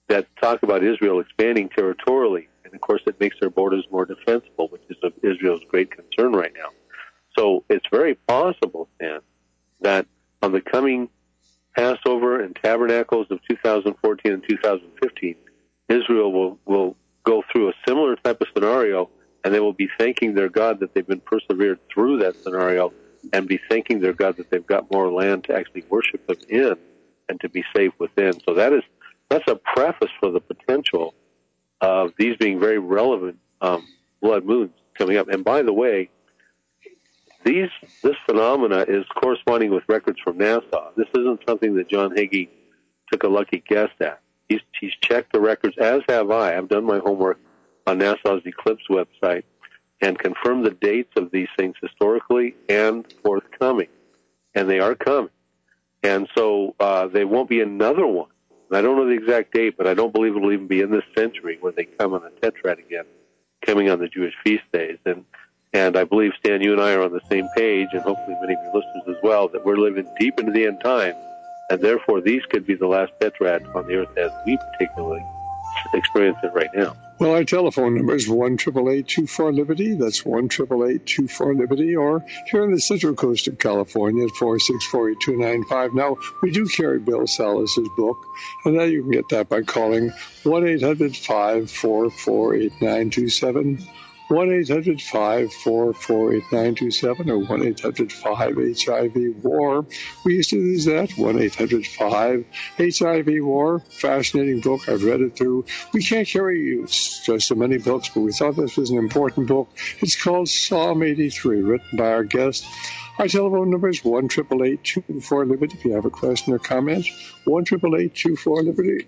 that talk about Israel expanding territorially. And, of course, it makes their borders more defensible, which is of Israel's great concern right now. So it's very possible, Stan, that on the coming Passover and Tabernacles of two thousand fourteen and two thousand fifteen, Israel will, will go through a similar type of scenario, and they will be thanking their God that they've been persevered through that scenario, and be thanking their God that they've got more land to actually worship Him in and to be safe within. So that is that's a preface for the potential of these being very relevant um, blood moons coming up. And by the way, these this phenomena is corresponding with records from NASA. This isn't something that John Hagee took a lucky guess at. He's, he's checked the records, as have I. I've done my homework on NASA's Eclipse website and confirmed the dates of these things historically and forthcoming. And they are coming. And so uh, there won't be another one. I don't know the exact date, but I don't believe it will even be in this century when they come on the Tetrad again, coming on the Jewish feast days. And and I believe, Stan, you and I are on the same page, and hopefully many of your listeners as well, that we're living deep into the end time, and therefore these could be the last Tetrad on the earth as we particularly experience it right now. Well, our telephone number is one eight eight eight, two four, Liberty. That's one eight eight eight, two four, Liberty. Or here on the central coast of California at four six four, eight two nine five. Now, we do carry Bill Salas' book, and now you can get that by calling one eight hundred, five four four, eight nine two seven, one eight hundred, five four four, eight nine two seven, or one eight hundred, five H I V WAR. We used to use that, one eight hundred, five H I V WAR. Fascinating book. I've read it through. We can't carry just so many books, but we thought this was an important book. It's called Psalm eighty-three, written by our guest. Our telephone number is one eight eight eight, two four, Liberty. If you have a question or comment, one eight eight eight, two four, Liberty.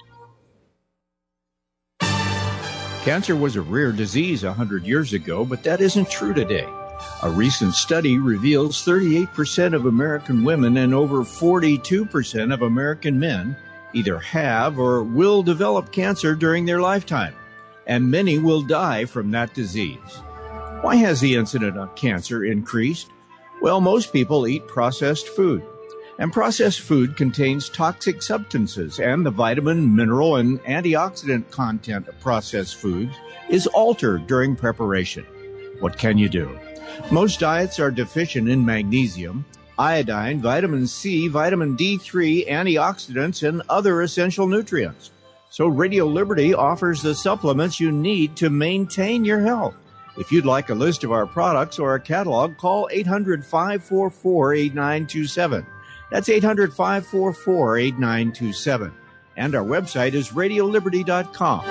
Cancer was a rare disease one hundred years ago, but that isn't true today. A recent study reveals thirty-eight percent of American women and over forty-two percent of American men either have or will develop cancer during their lifetime, and many will die from that disease. Why has the incidence of cancer increased? Well, most people eat processed food. And processed food contains toxic substances, and the vitamin, mineral, and antioxidant content of processed foods is altered during preparation. What can you do? Most diets are deficient in magnesium, iodine, vitamin C, vitamin D three, antioxidants, and other essential nutrients. So Radio Liberty offers the supplements you need to maintain your health. If you'd like a list of our products or a catalog, call eight hundred, five four four, eight nine two seven. That's eight hundred, five four four, eight nine two seven. And our website is radio liberty dot com.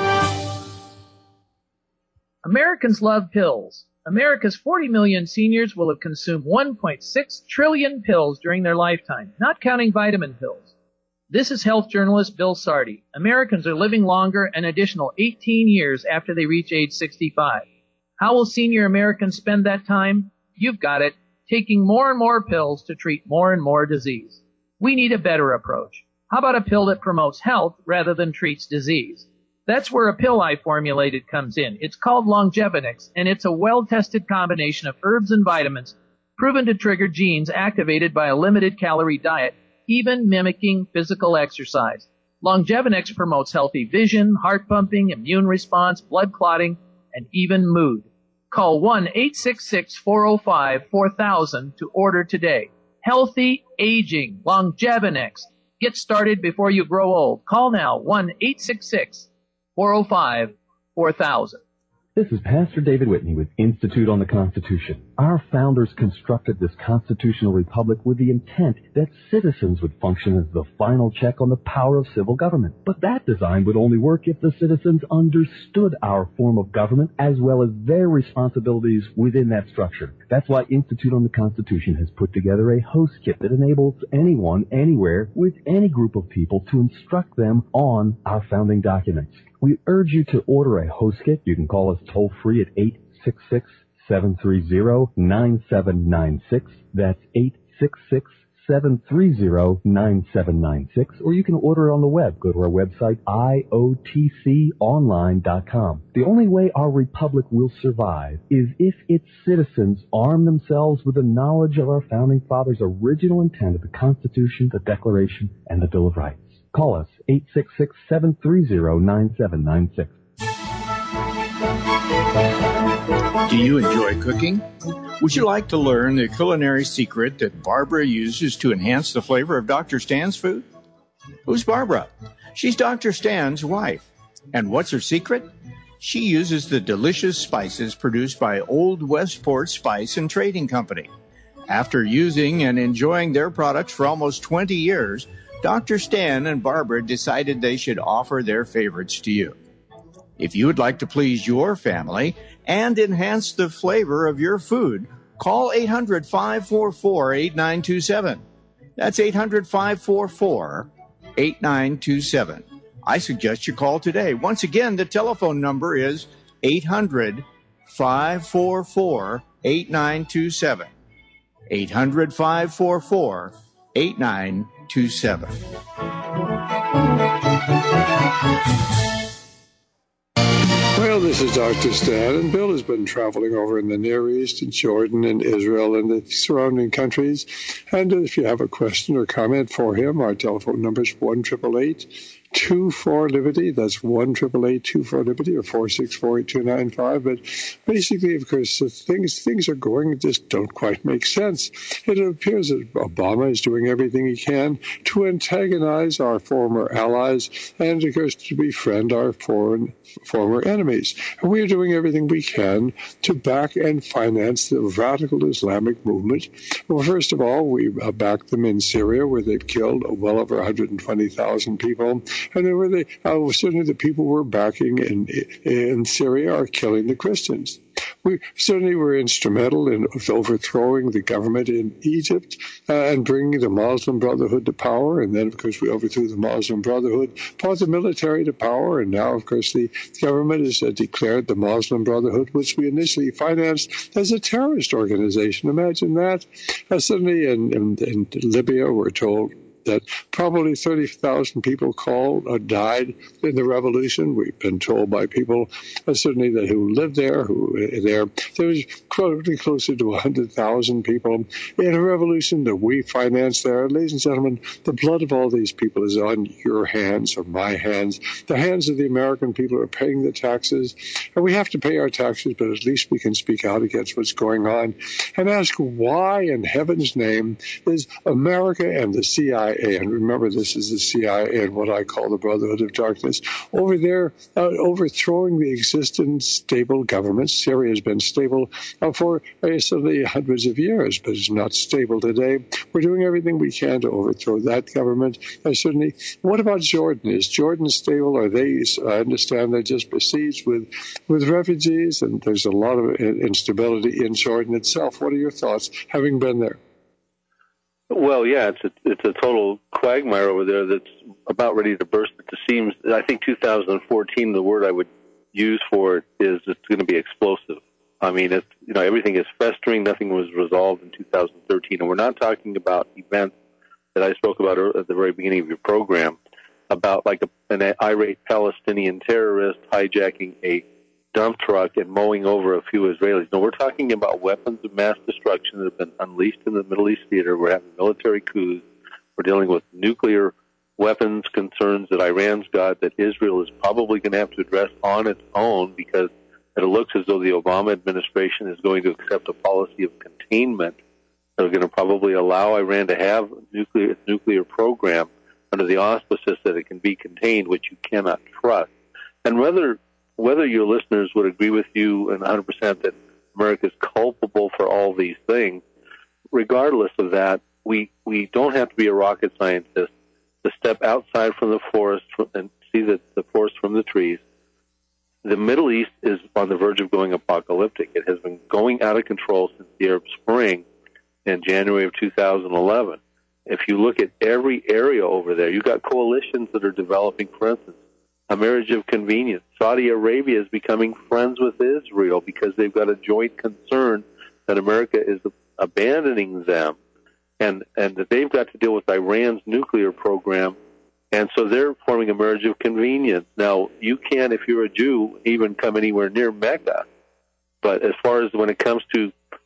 Americans love pills. America's forty million seniors will have consumed one point six trillion pills during their lifetime, not counting vitamin pills. This is health journalist Bill Sardi. Americans are living longer an additional eighteen years after they reach age sixty-five. How will senior Americans spend that time? You've got it. Taking more and more pills to treat more and more disease. We need a better approach. How about a pill that promotes health rather than treats disease? That's where a pill I formulated comes in. It's called Longevinix, and it's a well-tested combination of herbs and vitamins proven to trigger genes activated by a limited-calorie diet, even mimicking physical exercise. Longevinix promotes healthy vision, heart pumping, immune response, blood clotting, and even mood. Call one eight six six, four oh five, four thousand to order today. Healthy aging, Longevinix. Get started before you grow old. Call now, one eight six six, four oh five, four thousand. This is Pastor David Whitney with Institute on the Constitution. Our founders constructed this constitutional republic with the intent that citizens would function as the final check on the power of civil government. But that design would only work if the citizens understood our form of government as well as their responsibilities within that structure. That's why Institute on the Constitution has put together a host kit that enables anyone, anywhere, with any group of people to instruct them on our founding documents. We urge you to order a host kit. You can call us toll-free at eight six six, seven three zero, nine seven nine six. That's eight six six, seven three zero, nine seven nine six. Or you can order it on the web. Go to our website, I O T C online dot com. The only way our republic will survive is if its citizens arm themselves with the knowledge of our founding fathers' original intent of the Constitution, the Declaration, and the Bill of Rights. Call us eight six six, seven three zero, nine seven nine six. Do you enjoy cooking? Would you like to learn the culinary secret that Barbara uses to enhance the flavor of Doctor Stan's food? Who's Barbara? She's Doctor Stan's wife. And what's her secret? She uses the delicious spices produced by Old Westport Spice and Trading Company. After using and enjoying their products for almost twenty years, Doctor Stan and Barbara decided they should offer their favorites to you. If you would like to please your family and enhance the flavor of your food, call eight hundred, five four four, eight nine two seven. That's eight hundred, five four four, eight nine two seven. I suggest you call today. Once again, the telephone number is eight hundred, five four four, eight nine two seven. eight hundred, five four four, eight nine two seven. Well, this is Doctor Stan, and Bill has been traveling over in the Near East, in Jordan and Israel and the surrounding countries. And if you have a question or comment for him, our telephone number is one eight eight eight, two four, Liberty. That's one eight eight eight, two four, Liberty, or four six four, eight two nine five. But basically, of course, things things are going just don't quite make sense. It appears that Obama is doing everything he can to antagonize our former allies and, of course, to befriend our foreign former enemies. And we are doing everything we can to back and finance the radical Islamic movement. Well, first of all, we uh, backed them in Syria, where they've killed well over one hundred twenty thousand people. And then where they, uh, certainly the people we're backing in, in Syria are killing the Christians. We certainly were instrumental in overthrowing the government in Egypt uh, and bringing the Muslim Brotherhood to power. And then, of course, we overthrew the Muslim Brotherhood, brought the military to power. And now, of course, the government has uh, declared the Muslim Brotherhood, which we initially financed, as a terrorist organization. Imagine that. Uh, suddenly in, in, in Libya, we're told that probably thirty thousand people called or died in the revolution. We've been told by people, uh, certainly that who lived there, who uh, there, there was probably closer to one hundred thousand people in a revolution that we financed there. Ladies and gentlemen, the blood of all these people is on your hands or my hands. The hands of the American people who are paying the taxes. And we have to pay our taxes, but at least we can speak out against what's going on and ask why in heaven's name is America and the C I A, and remember this is the C I A and what I call the Brotherhood of Darkness, over there uh, overthrowing the existing stable government. Syria has been stable uh, for uh, certainly hundreds of years, but it's not stable today. We're doing everything we can to overthrow that government. Uh, certainly, what about Jordan? Is Jordan stable? Are they, I understand they're just besieged with, with refugees, and there's a lot of instability in Jordan itself. What are your thoughts, having been there? Well, yeah, it's a, it's a total quagmire over there that's about ready to burst at the seams. I think two thousand fourteen, the word I would use for it is it's going to be explosive. I mean, it's, you know, everything is festering. Nothing was resolved in two thousand thirteen. And we're not talking about events that I spoke about at the very beginning of your program, about like a, an irate Palestinian terrorist hijacking a dump truck and mowing over a few Israelis. No, we're talking about weapons of mass destruction that have been unleashed in the Middle East theater. We're having military coups. We're dealing with nuclear weapons concerns that Iran's got, that Israel is probably going to have to address on its own, because it looks as though the Obama administration is going to accept a policy of containment that are going to probably allow Iran to have nuclear, its nuclear program under the auspices that it can be contained, which you cannot trust. And whether Whether your listeners would agree with you and one hundred percent that America is culpable for all these things, regardless of that, we, we don't have to be a rocket scientist to step outside from the forest and see the, the forest from the trees. The Middle East is on the verge of going apocalyptic. It has been going out of control since the Arab Spring in January of two thousand eleven. If you look at every area over there, you've got coalitions that are developing, for instance, a marriage of convenience. Saudi Arabia is becoming friends with Israel because they've got a joint concern that America is abandoning them, and, and that they've got to deal with Iran's nuclear program, and so they're forming a marriage of convenience. Now, you can't, if you're a Jew, even come anywhere near Mecca, but as far as when it comes to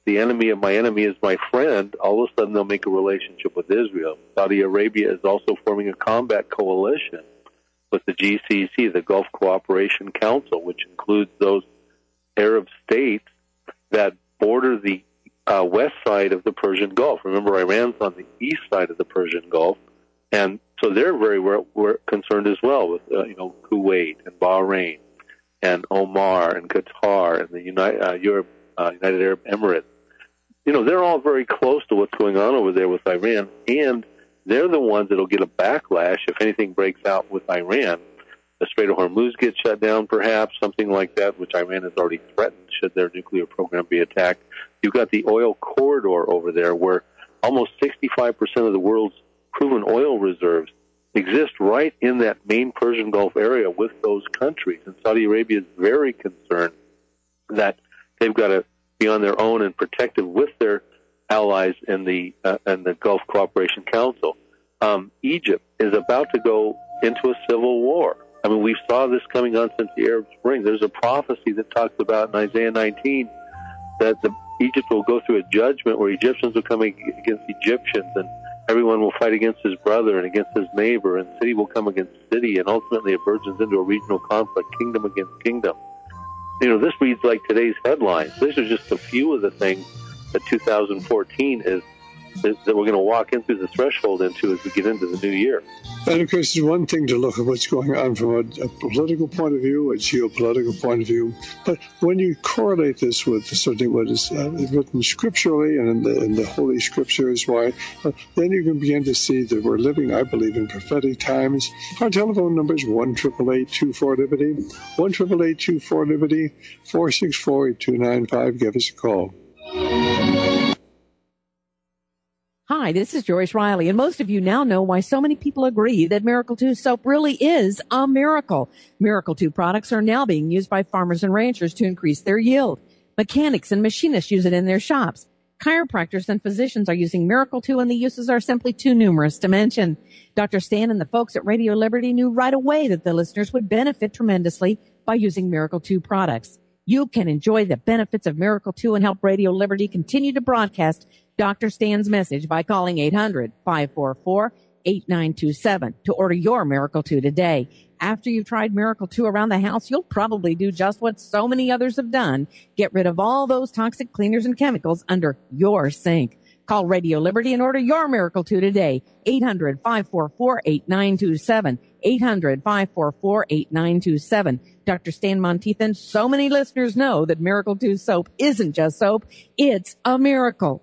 the enemy of my enemy is my friend, all of a sudden they'll make a relationship with Israel. Saudi Arabia is also forming a combat coalition with the G C C, the Gulf Cooperation Council, which includes those Arab states that border the uh, west side of the Persian Gulf. Remember, Iran's on the east side of the Persian Gulf, and so they're very we're, we're concerned as well with uh, you know Kuwait and Bahrain and Oman and Qatar and the United uh, Europe, uh, United Arab Emirates. You know, they're all very close to what's going on over there with Iran, and they're the ones that will get a backlash if anything breaks out with Iran. The Strait of Hormuz gets shut down, perhaps, something like that, which Iran has already threatened should their nuclear program be attacked. You've got the oil corridor over there where almost sixty-five percent of the world's proven oil reserves exist right in that main Persian Gulf area with those countries. And Saudi Arabia is very concerned that they've got to be on their own and protected with their allies in the uh, in the Gulf Cooperation Council. Um, Egypt is about to go into a civil war. I mean, we saw this coming on since the Arab Spring. There's a prophecy that talks about in Isaiah nineteen that the, Egypt will go through a judgment where Egyptians will come against Egyptians, and everyone will fight against his brother and against his neighbor, and city will come against city, and ultimately it burgeons into a regional conflict, kingdom against kingdom. You know, this reads like today's headlines. These are just a few of the things that two thousand fourteen is, is that we're going to walk in through the threshold into as we get into the new year. And of course, it's one thing to look at what's going on from a, a political point of view, a geopolitical point of view, but when you correlate this with certainly what is uh, written scripturally and in the, in the Holy Scriptures, why, uh, then you can begin to see that we're living, I believe, in prophetic times. Our telephone number is one eight eight eight, two four, Liberty, one eight eight eight, two four, Liberty, four six four, eight two nine five. Give us a call. Hi, this is Joyce Riley, and most of you now know why so many people agree that Miracle two soap really is a miracle. Miracle two products are now being used by farmers and ranchers to increase their yield. Mechanics and machinists use it in their shops. Chiropractors and physicians are using Miracle two, and the uses are simply too numerous to mention. Doctor Stan and the folks at Radio Liberty knew right away that the listeners would benefit tremendously by using Miracle two products. You can enjoy the benefits of Miracle two and help Radio Liberty continue to broadcast Doctor Stan's message by calling eight hundred, five four four, eight nine two seven to order your Miracle two today. After you've tried Miracle two around the house, you'll probably do just what so many others have done. Get rid of all those toxic cleaners and chemicals under your sink. Call Radio Liberty and order your Miracle two today. eight hundred, five four four, eight nine two seven. eight hundred, five four four, eight nine two seven. Doctor Stan Monteith and so many listeners know that Miracle two soap isn't just soap. It's a miracle.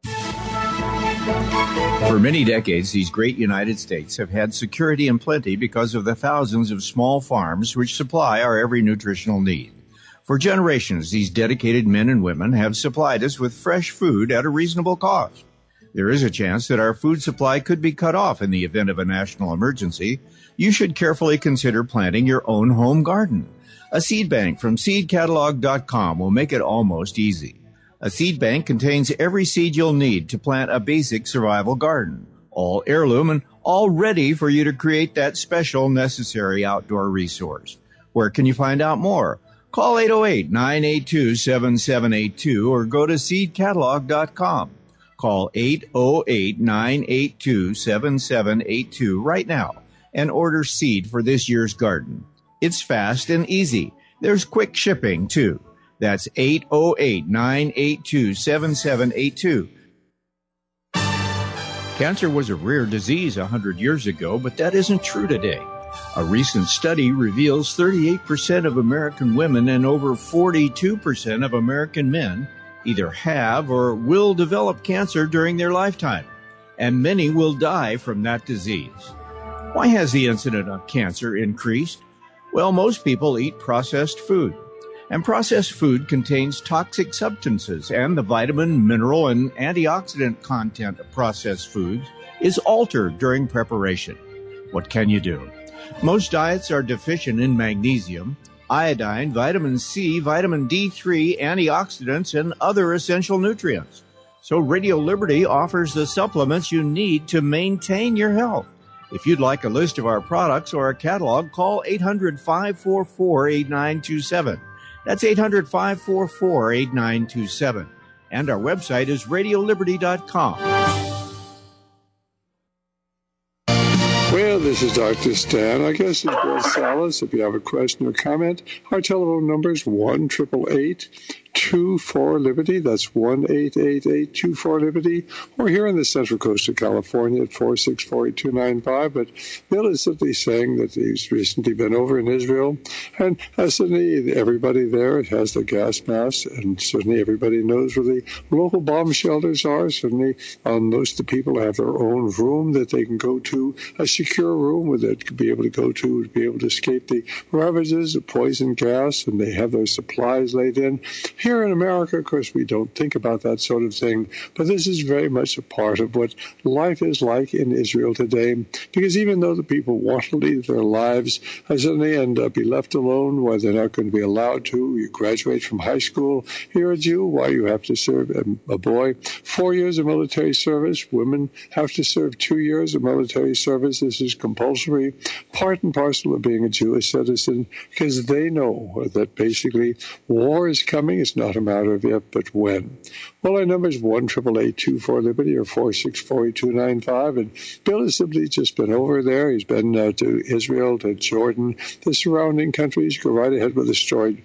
For many decades, these great United States have had security and plenty because of the thousands of small farms which supply our every nutritional need. For generations, these dedicated men and women have supplied us with fresh food at a reasonable cost. There is a chance that our food supply could be cut off in the event of a national emergency. You should carefully consider planting your own home garden. A seed bank from seed catalog dot com will make it almost easy. A seed bank contains every seed you'll need to plant a basic survival garden, all heirloom and all ready for you to create that special necessary outdoor resource. Where can you find out more? Call eight oh eight, nine eight two, seven seven eight two or go to seed catalog dot com. Call eight oh eight, nine eight two, seven seven eight two right now and order seed for this year's garden. It's fast and easy. There's quick shipping, too. That's eight oh eight, nine eight two, seven seven eight two. Cancer was a rare disease one hundred years ago, but that isn't true today. A recent study reveals thirty-eight percent of American women and over forty-two percent of American men either have or will develop cancer during their lifetime, and many will die from that disease. Why has the incidence of cancer increased? Well, most people eat processed food. And processed food contains toxic substances, and the vitamin, mineral, and antioxidant content of processed foods is altered during preparation. What can you do? Most diets are deficient in magnesium, iodine, vitamin C, vitamin D three, antioxidants, and other essential nutrients. So Radio Liberty offers the supplements you need to maintain your health. If you'd like a list of our products or a catalog, call eight hundred, five four four, eight nine two seven. That's eight hundred, five four four, eight nine two seven. And our website is radio liberty dot com. Well, this is Doctor Stan. I guess it's Bill Salas. If you have a question or comment, our telephone number is one eight eight eight, two four, Liberty. That's one eight eight eight, two four, Liberty. Or here on the Central Coast of California at four six four, eight two nine five. But Bill is simply saying that he's recently been over in Israel. And uh, certainly everybody there has the gas masks. And certainly everybody knows where the local bomb shelters are. Certainly uh, most of the people have their own room that they can go to, a secure room where they could be able to go to to be able to escape the ravages of poison gas, and they have their supplies laid in. Here in America, of course, we don't think about that sort of thing, but this is very much a part of what life is like in Israel today, because even though the people want to leave their lives uh, suddenly and uh, be left alone, where they're not going to be allowed to, you graduate from high school, you're a Jew, why you have to serve a, a boy four years of military service, women have to serve two years of military service. This is compulsory, part and parcel of being a Jewish citizen, because they know that basically war is coming. It's not a matter of if, but when. Well, our number is one eight eight eight, two four, Liberty or four six four, eight two nine five. And Bill has simply just been over there. He's been uh, to Israel, to Jordan, the surrounding countries. Go right ahead with the story.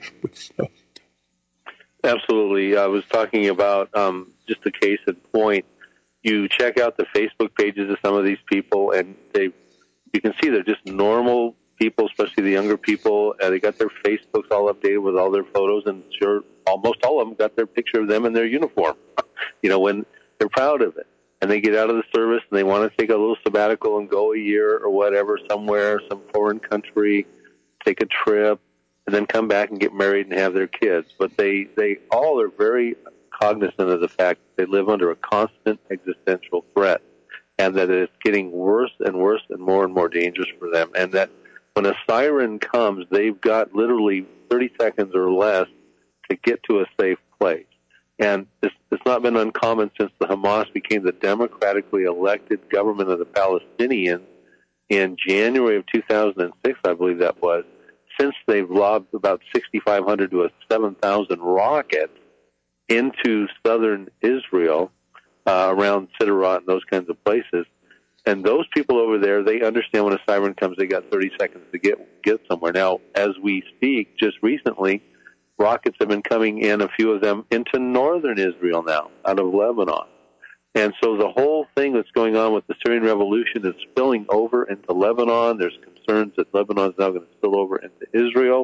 Absolutely. I was talking about um, just a case in point. You check out the Facebook pages of some of these people, and they, you can see they're just normal people, especially the younger people. Uh, they got their Facebooks all updated with all their photos, and sure, almost all of them got their picture of them in their uniform. You know, when they're proud of it, and they get out of the service and they want to take a little sabbatical and go a year or whatever somewhere, some foreign country, take a trip, and then come back and get married and have their kids. But they, they all are very cognizant of the fact that they live under a constant existential threat, and that it's getting worse and worse and more and more dangerous for them, and that when a siren comes, they've got literally thirty seconds or less to get to a safe place. And it's, it's not been uncommon since the Hamas became the democratically elected government of the Palestinians in January of two thousand six, I believe that was. Since they've lobbed about sixty-five hundred to a seven thousand rockets into southern Israel, uh, around Sderot and those kinds of places. And those people over there, they understand when a siren comes, they got thirty seconds to get get somewhere. Now, as we speak, just recently, rockets have been coming in, a few of them, into northern Israel now, out of Lebanon. And so the whole thing that's going on with the Syrian revolution is spilling over into Lebanon. There's concerns that Lebanon is now going to spill over into Israel.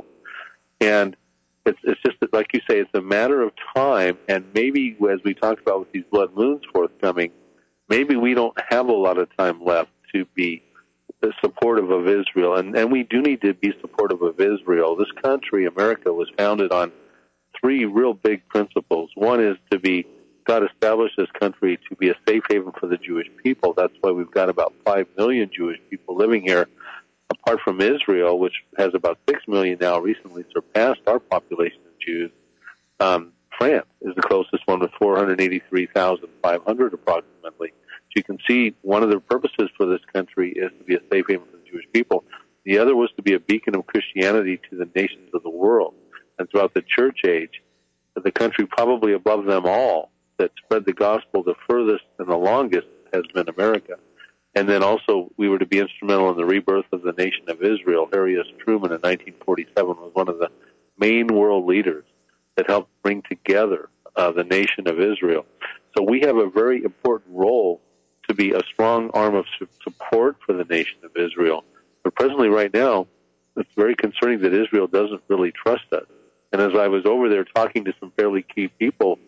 And it's, it's just, that, like you say, it's a matter of time. And maybe, as we talked about with these blood moons forthcoming, maybe we don't have a lot of time left to be supportive of Israel. And, and we do need to be supportive of Israel. This country, America, was founded on three real big principles. One is to be, God established this country to be a safe haven for the Jewish people. That's why we've got about five million Jewish people living here, apart from Israel, which has about six million now, recently surpassed our population of Jews. Um, France is the closest one with four hundred eighty-three thousand five hundred approximately. So you can see one of the purposes for this country is to be a safe haven for the Jewish people. The other was to be a beacon of Christianity to the nations of the world. And throughout the church age, the country probably above them all that spread the gospel the furthest and the longest has been America. And then also we were to be instrumental in the rebirth of the nation of Israel. Harry S. Truman in nineteen forty-seven was one of the main world leaders that helped bring together uh, the nation of Israel. So we have a very important role to be a strong arm of su- support for the nation of Israel. But presently right now, it's very concerning that Israel doesn't really trust us. And as I was over there talking to some fairly key people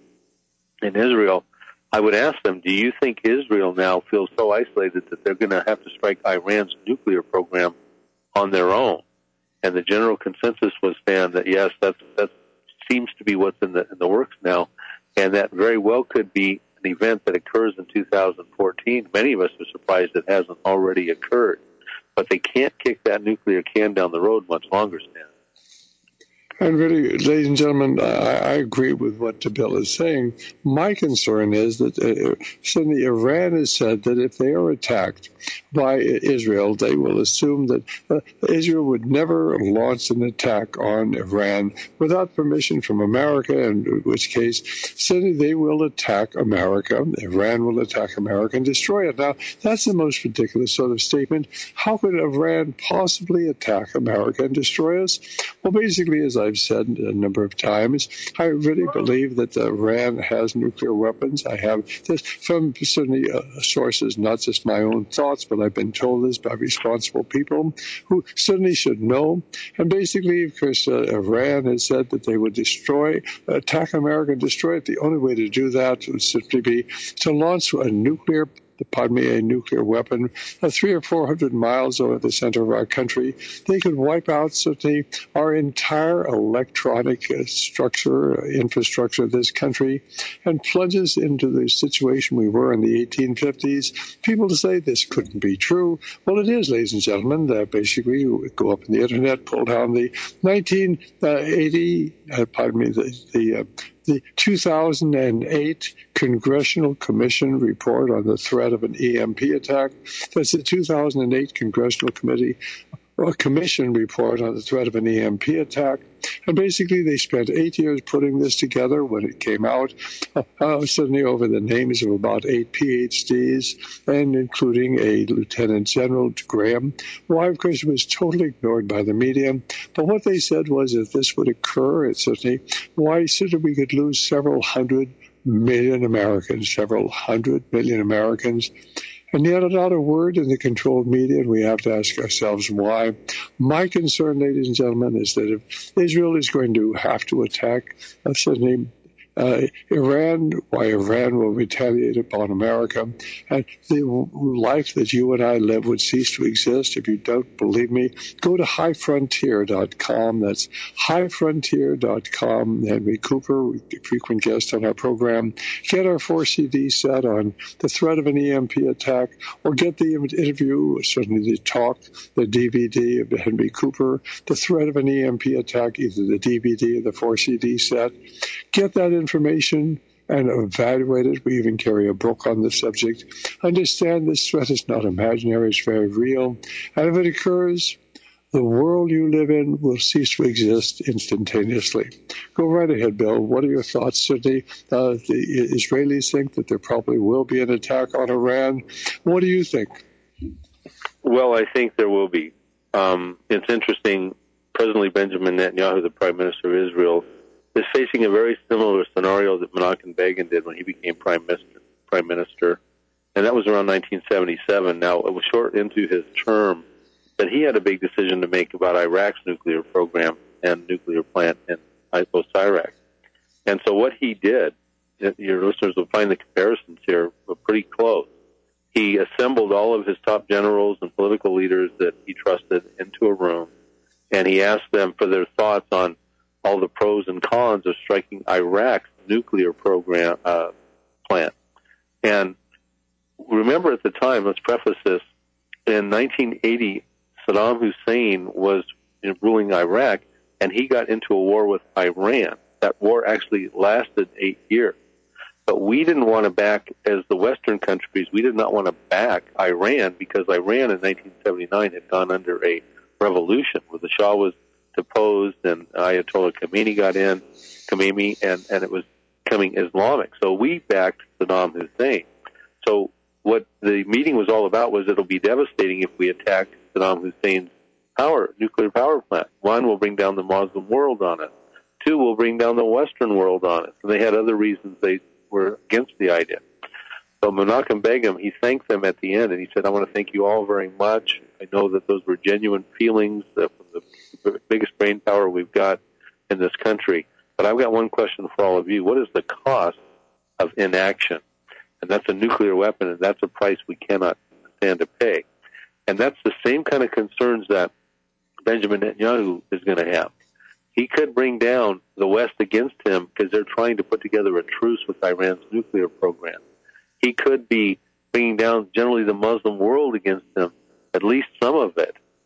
in Israel, I would ask them, do you think Israel now feels so isolated that they're going to have to strike Iran's nuclear program on their own? And the general consensus was, Stan, that yes, that's, that seems to be what's in the, in the works now, and that very well could be an event that occurs in two thousand fourteen. Many of us are surprised it hasn't already occurred. But they can't kick that nuclear can down the road much longer, Stan. And really, ladies and gentlemen, I, I agree with what Bill is saying. My concern is that uh, certainly Iran has said that if they are attacked by Israel, they will assume that uh, Israel would never launch an attack on Iran without permission from America, in which case, certainly they will attack America. Iran will attack America and destroy it. Now, that's the most ridiculous sort of statement. How could Iran possibly attack America and destroy us? Well, basically, as I've said a number of times, I really believe that Iran has nuclear weapons. I have this from certainly uh, sources, not just my own thoughts, but I've been told this by responsible people who certainly should know. And basically, of course, uh, Iran has said that they would destroy, attack America and destroy it. The only way to do that would simply be to launch a nuclear pardon me, a nuclear weapon, uh, three or four hundred miles over the center of our country. They could wipe out certainly our entire electronic uh, structure, uh, infrastructure of this country, and plunge us into the situation we were in the eighteen fifties. People say this couldn't be true. Well, it is, ladies and gentlemen. Uh, basically, you go up on the internet, pull down the nineteen eighty, uh, pardon me, the, the uh, the two thousand eight Congressional Commission report on the threat of an E M P attack. That's the two thousand eight Congressional Committee or Commission report on the threat of an E M P attack. And basically, they spent eight years putting this together. When it came out, uh, uh, suddenly over the names of about eight P H Ds, and including a Lieutenant General Graham. Why, of course, it was totally ignored by the media. But what they said was if this would occur, it certainly, why certainly we could lose several hundred million Americans, several hundred million Americans. And yet not a word in the controlled media, and we have to ask ourselves why. My concern, ladies and gentlemen, is that if Israel is going to have to attack, uh, certainly Uh, Iran, why Iran will retaliate upon America, and the life that you and I live would cease to exist. If you don't believe me, go to high frontier dot com. That's high frontier dot com. Henry Cooper, frequent guest on our program. Get our four C D set on the threat of an E M P attack, or get the interview, certainly the talk, the D V D of Henry Cooper, the threat of an E M P attack, either the D V D or the four C D set. Get that information and evaluate it. We even carry a book on the subject. Understand this threat is not imaginary, it's very real. And if it occurs, the world you live in will cease to exist instantaneously. Go right ahead, Bill. What are your thoughts? Certainly, uh, the Israelis think that there probably will be an attack on Iran. What do you think? Well, I think there will be. Um, it's interesting. Presently, Benjamin Netanyahu, the Prime Minister of Israel, is facing a very similar scenario that Menachem Begin did when he became prime minister, prime minister, and that was around nineteen seventy-seven. Now, it was short into his term that he had a big decision to make about Iraq's nuclear program and nuclear plant in Iraq. And so what he did, your listeners will find the comparisons here pretty close. He assembled all of his top generals and political leaders that he trusted into a room, and he asked them for their thoughts on all the pros and cons of striking Iraq's nuclear program uh, plant. And remember at the time, let's preface this, in nineteen eighty, Saddam Hussein was ruling Iraq, and he got into a war with Iran. That war actually lasted eight years. But we didn't want to back, as the Western countries, we did not want to back Iran because Iran in nineteen seventy-nine had gone under a revolution where the Shah was deposed and Ayatollah Khomeini got in, Khomeini, and, and it was becoming Islamic. So we backed Saddam Hussein. So what the meeting was all about was it'll be devastating if we attack Saddam Hussein's power, nuclear power plant. One, will bring down the Muslim world on it. Two, will bring down the Western world on it. And they had other reasons they were against the idea. So Menachem Begin, he thanked them at the end, and he said, I want to thank you all very much. I know that those were genuine feelings uh, from the biggest brain power we've got in this country. But I've got one question for all of you. What is the cost of inaction? And that's a nuclear weapon, and that's a price we cannot stand to pay. And that's the same kind of concerns that Benjamin Netanyahu is going to have. He could bring down the West against him because they're trying to put together a truce with Iran's nuclear program. He could be bringing down generally the Muslim world against him, at least some of it,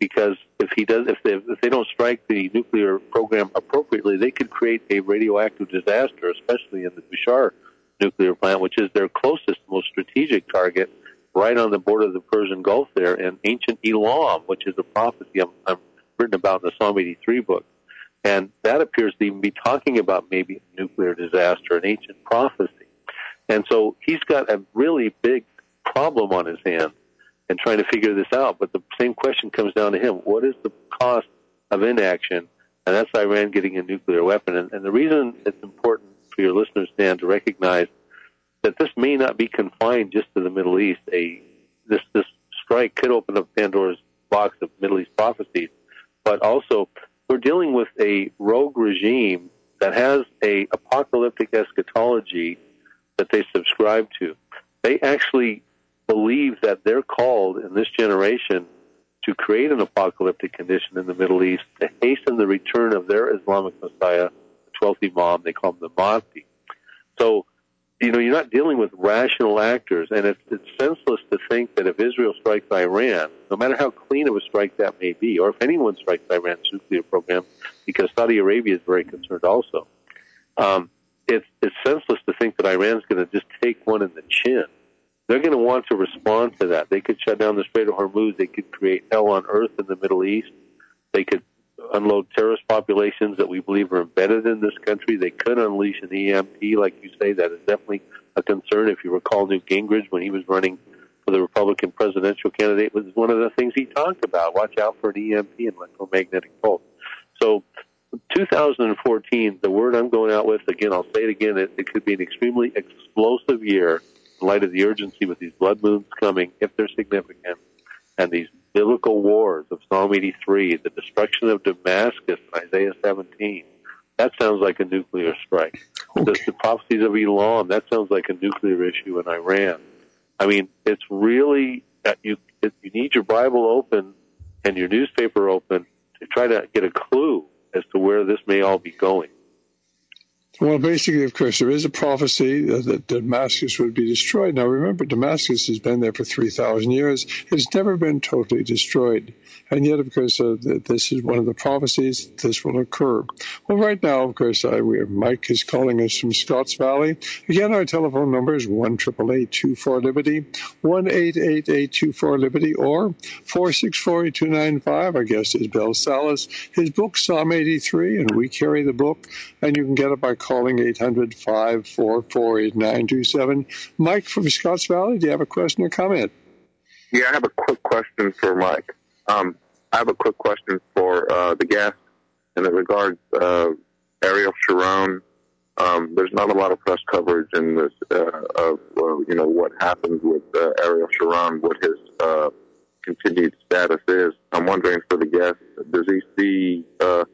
because if he does, if they, if they don't strike the nuclear program appropriately, they could create a radioactive disaster, especially in the Bushehr nuclear plant, which is their closest, most strategic target, right on the border of the Persian Gulf there, and ancient Elam, which is a prophecy I'm, I'm written about in the Psalm eighty-three book. And that appears to even be talking about maybe a nuclear disaster, an ancient prophecy. And so he's got a really big problem on his hands and trying to figure this out. But the same question comes down to him. What is the cost of inaction? And that's Iran getting a nuclear weapon. And, and the reason it's important for your listeners, Dan, to recognize that this may not be confined just to the Middle East. A this this strike could open up Pandora's box of Middle East prophecies, but also we're dealing with a rogue regime that has a apocalyptic eschatology that they subscribe to. They actually believe that they're called in this generation to create an apocalyptic condition in the Middle East to hasten the return of their Islamic Messiah, the twelfth Imam. They call him the Mahdi. So, you know, you're not dealing with rational actors, and it's, it's senseless to think that if Israel strikes Iran, no matter how clean of a strike that may be, or if anyone strikes Iran's nuclear program, because Saudi Arabia is very concerned also, um, it's, it's senseless to think that Iran's going to just take one in the chin. They're going to want to respond to that. They could shut down the Strait of Hormuz. They could create hell on earth in the Middle East. They could unload terrorist populations that we believe are embedded in this country. They could unleash an E M P, like you say. That is definitely a concern. If you recall, Newt Gingrich, when he was running for the Republican presidential candidate, was one of the things he talked about. Watch out for an E M P, an electromagnetic pulse. So two thousand fourteen, the word I'm going out with, again, I'll say it again, it, it could be an extremely explosive year in light of the urgency with these blood moons coming, if they're significant, and these biblical wars of Psalm eighty-three, the destruction of Damascus in Isaiah seventeen. That sounds like a nuclear strike. Okay. The, the prophecies of Elam, that sounds like a nuclear issue in Iran. I mean, it's really, uh, you, it, you need your Bible open and your newspaper open to try to get a clue as to where this may all be going. Well, basically, of course, there is a prophecy that Damascus would be destroyed. Now, remember, Damascus has been there for three thousand years. It's never been totally destroyed. And yet, of course, uh, this is one of the prophecies. This will occur. Well, right now, of course, uh, we have Mike is calling us from Scotts Valley. Again, our telephone number is one eight eight eight, two four, Liberty, one eight eight eight, two four, Liberty, or four six four, two nine five. Our guest is Bill Salus. His book, Psalm eighty-three, and we carry the book, and you can get it by calling eight hundred, five four four, eight nine two seven. Mike from Scotts Valley, do you have a question or comment? Yeah, I have a quick question for Mike. Um, I have a quick question for uh, the guest, and it regards uh, Ariel Sharon. Um, there's not a lot of press coverage in this uh, of uh, you know what happened with uh, Ariel Sharon, what his uh, continued status is. I'm wondering for the guest, does he see? Uh,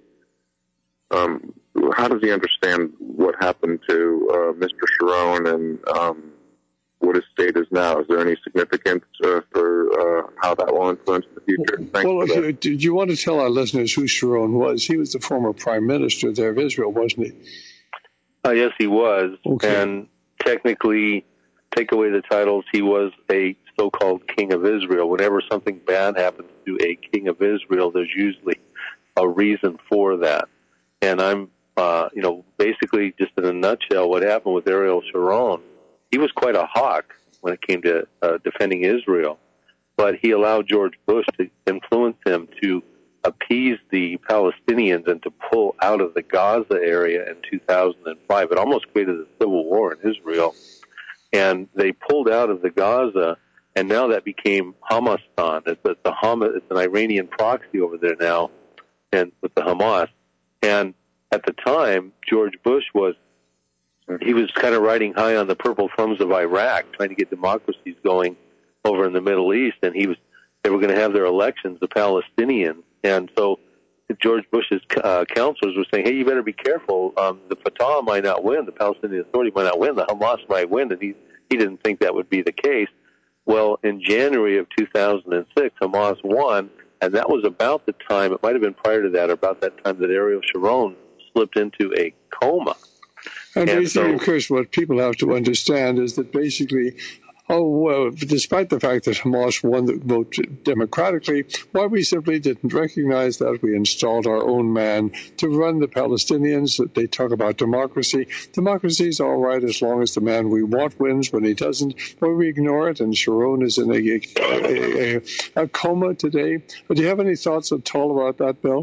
um, how does he understand what happened to uh, Mister Sharon and um, what his state is now? Is there any significance uh, for uh, how that will influence the future? Thanks well, for that. do you want to tell our listeners who Sharon was? He was the former prime minister there of Israel, wasn't he? Uh, yes, he was. Okay. And technically, take away the titles, he was a so-called king of Israel. Whenever something bad happens to a king of Israel, there's usually a reason for that. And I'm, uh, you know, basically just in a nutshell, what happened with Ariel Sharon, he was quite a hawk when it came to uh, defending Israel. But he allowed George Bush to influence him to appease the Palestinians and to pull out of the Gaza area in two thousand five. It almost created a civil war in Israel. And they pulled out of the Gaza, and now that became Hamastan. It's, it's, a Hamas, it's an Iranian proxy over there now, and with the Hamas. And at the time, George Bush was, he was kind of riding high on the purple thumbs of Iraq, trying to get democracies going over in the Middle East, and he was, they were going to have their elections, the Palestinians. And so George Bush's uh, counselors were saying, hey, you better be careful. Um, the Fatah might not win. The Palestinian Authority might not win. The Hamas might win. And he, he didn't think that would be the case. Well, in January of two thousand six, Hamas won, and that was about the time, it might have been prior to that, or about that time that Ariel Sharon slipped into a coma. And, and basically, so, of course, what people have to understand is that basically oh, well, despite the fact that Hamas won the vote democratically, why we simply didn't recognize that. We installed our own man to run the Palestinians. They talk about democracy. Democracy is all right as long as the man we want wins. When he doesn't, well, we ignore it, and Sharon is in a, a, a, a coma today. Do you have any thoughts at all about that, Bill?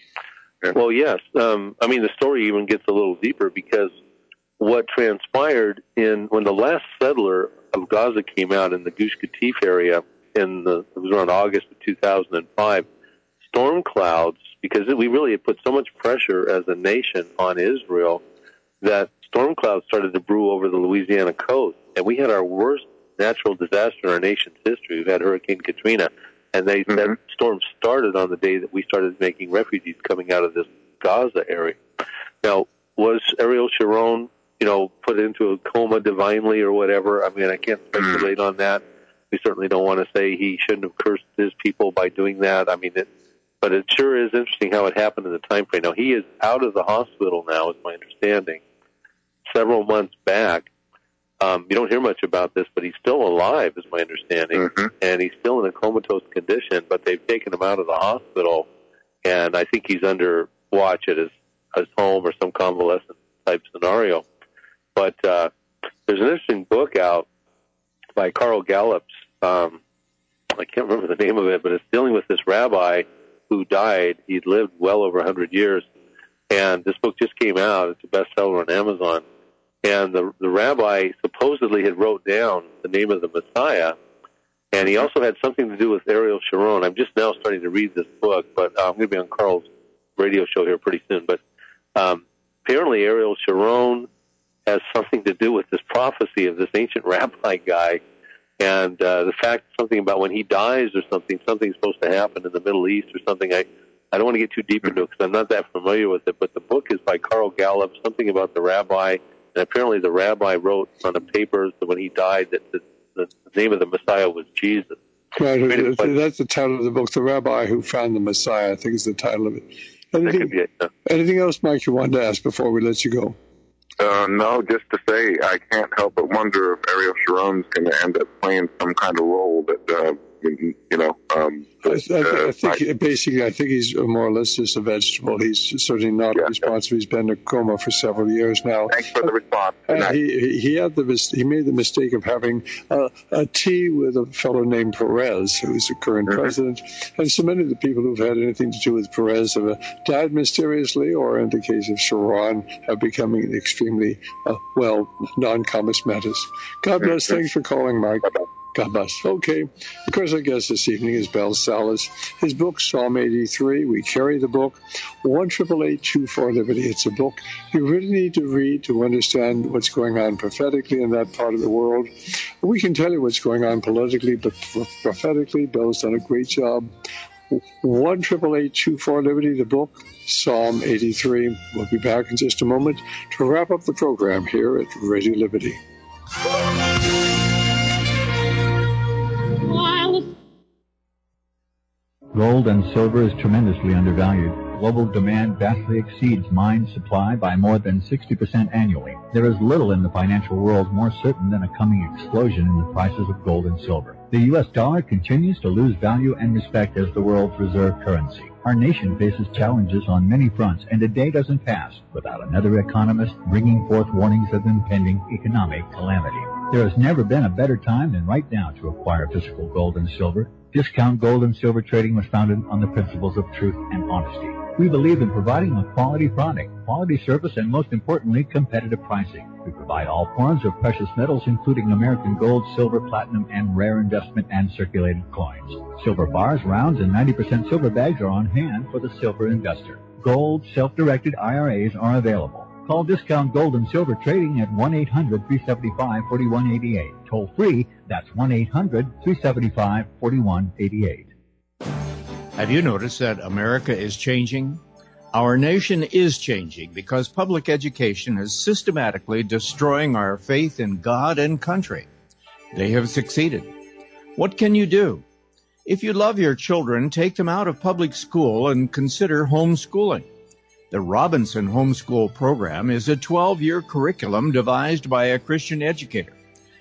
Well, yes. Um, I mean, the story even gets a little deeper because what transpired in when the last settler of Gaza came out in the Gush Katif area in the it was around August of two thousand five, storm clouds, because we really had put so much pressure as a nation on Israel that storm clouds started to brew over the Louisiana coast, and we had our worst natural disaster in our nation's history. We've had Hurricane Katrina, and they mm-hmm. that storm started on the day that we started making refugees coming out of this Gaza area. Now, was Ariel Sharon, you know, put into a coma divinely or whatever? I mean, I can't speculate on that. We certainly don't want to say he shouldn't have cursed his people by doing that. I mean, it, but it sure is interesting how it happened in the time frame. Now, he is out of the hospital now, is my understanding, several months back. Um, you don't hear much about this, but he's still alive, is my understanding, mm-hmm. and he's still in a comatose condition, but they've taken him out of the hospital, and I think he's under watch at his, his home or some convalescent type scenario. But uh, there's an interesting book out by Carl Gallups. Um, I can't remember the name of it, but it's dealing with this rabbi who died. He'd lived well over one hundred years, and this book just came out. It's a bestseller on Amazon. And the, the rabbi supposedly had wrote down the name of the Messiah, and he also had something to do with Ariel Sharon. I'm just now starting to read this book, but uh, I'm going to be on Carl's radio show here pretty soon. But um, apparently Ariel Sharon has something to do with this prophecy of this ancient rabbi guy, and uh, the fact something about when he dies or something, something's supposed to happen in the Middle East or something. I, I don't want to get too deep into it because I'm not that familiar with it, but the book is by Carl Gallup, something about the rabbi, and apparently the rabbi wrote on the papers that when he died that the, the name of the Messiah was Jesus. Right, that's the title of the book, The Rabbi Who Found the Messiah, I think is the title of it. Anything, it, yeah. anything else, Mike, you wanted to ask before we let you go? Uh, no, just to say, I can't help but wonder if Ariel Sharon's going to end up playing some kind of role that, uh, you know. Um, I, I, I think I, basically, I think he's more or less just a vegetable. He's certainly not yeah, responsible. Yeah. He's been in a coma for several years now. Thanks for the response. Uh, he he had the he made the mistake of having uh, a tea with a fellow named Perez, who's the current mm-hmm. president, and so many of the people who've had anything to do with Perez have uh, died mysteriously, or in the case of Sharon, have become extremely uh, well non-comus metis. God bless. Mm-hmm. Thanks for calling, Mike. Bye-bye. God bless. Okay. Of course, our guest this evening is Bell Salas. His book, Psalm eighty-three. We carry the book. one eight eight eight, two four, Liberty. It's a book you really need to read to understand what's going on prophetically in that part of the world. We can tell you what's going on politically, but prophetically, Bell's done a great job. one eight eight eight, two four, Liberty, the book, Psalm eighty-three. We'll be back in just a moment to wrap up the program here at Radio Liberty. Gold and silver is tremendously undervalued. Global demand vastly exceeds mine supply by more than sixty percent annually. There is little in the financial world more certain than a coming explosion in the prices of gold and silver. The U S dollar continues to lose value and respect as the world's reserve currency. Our nation faces challenges on many fronts, and a day doesn't pass without another economist bringing forth warnings of impending economic calamity. There has never been a better time than right now to acquire physical gold and silver. Discount Gold and Silver Trading was founded on the principles of truth and honesty. We believe in providing a quality product, quality service, and most importantly, competitive pricing. We provide all forms of precious metals, including American gold, silver, platinum, and rare investment and circulated coins. Silver bars, rounds, and ninety percent silver bags are on hand for the silver investor. Gold, self-directed I R As are available. Call Discount Gold and Silver Trading at one eight hundred, three seven five, four one eight eight. Toll free, that's one eight hundred, three seven five, four one eight eight. Have you noticed that America is changing? Our nation is changing because public education is systematically destroying our faith in God and country. They have succeeded. What can you do? If you love your children, take them out of public school and consider homeschooling. The Robinson Homeschool Program is a twelve-year curriculum devised by a Christian educator.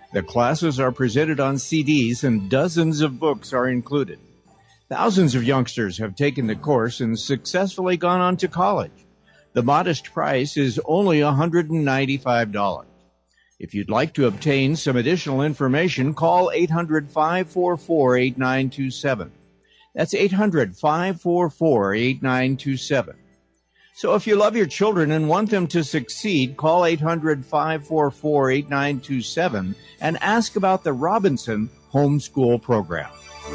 The classes are presented on C Ds and dozens of books are included. Thousands of youngsters have taken the course and successfully gone on to college. The modest price is only one hundred ninety-five dollars. If you'd like to obtain some additional information, call eight hundred, five four four, eight nine two seven. That's eight hundred, five four four, eight nine two seven. So if you love your children and want them to succeed, call eight hundred, five four four, eight nine two seven and ask about the Robinson Homeschool Program.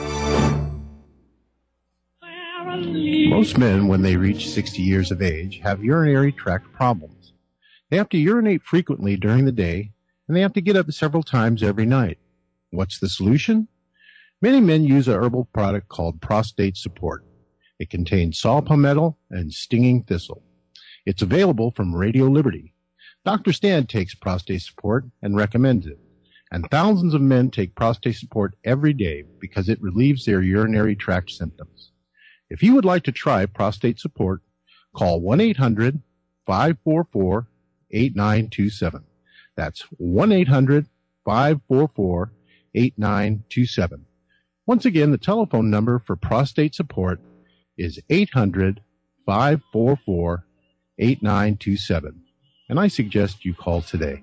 Most men, when they reach sixty years of age, have urinary tract problems. They have to urinate frequently during the day, and they have to get up several times every night. What's the solution? Many men use a herbal product called Prostate Support. It contains saw palmetto and stinging thistle. It's available from Radio Liberty. Doctor Stan takes Prostate Support and recommends it. And thousands of men take Prostate Support every day because it relieves their urinary tract symptoms. If you would like to try Prostate Support, call one eight hundred, five four four, eight nine two seven. That's one eight hundred, five four four, eight nine two seven. Once again, the telephone number for Prostate Support is eight hundred, five four four, eight nine two seven. And I suggest you call today.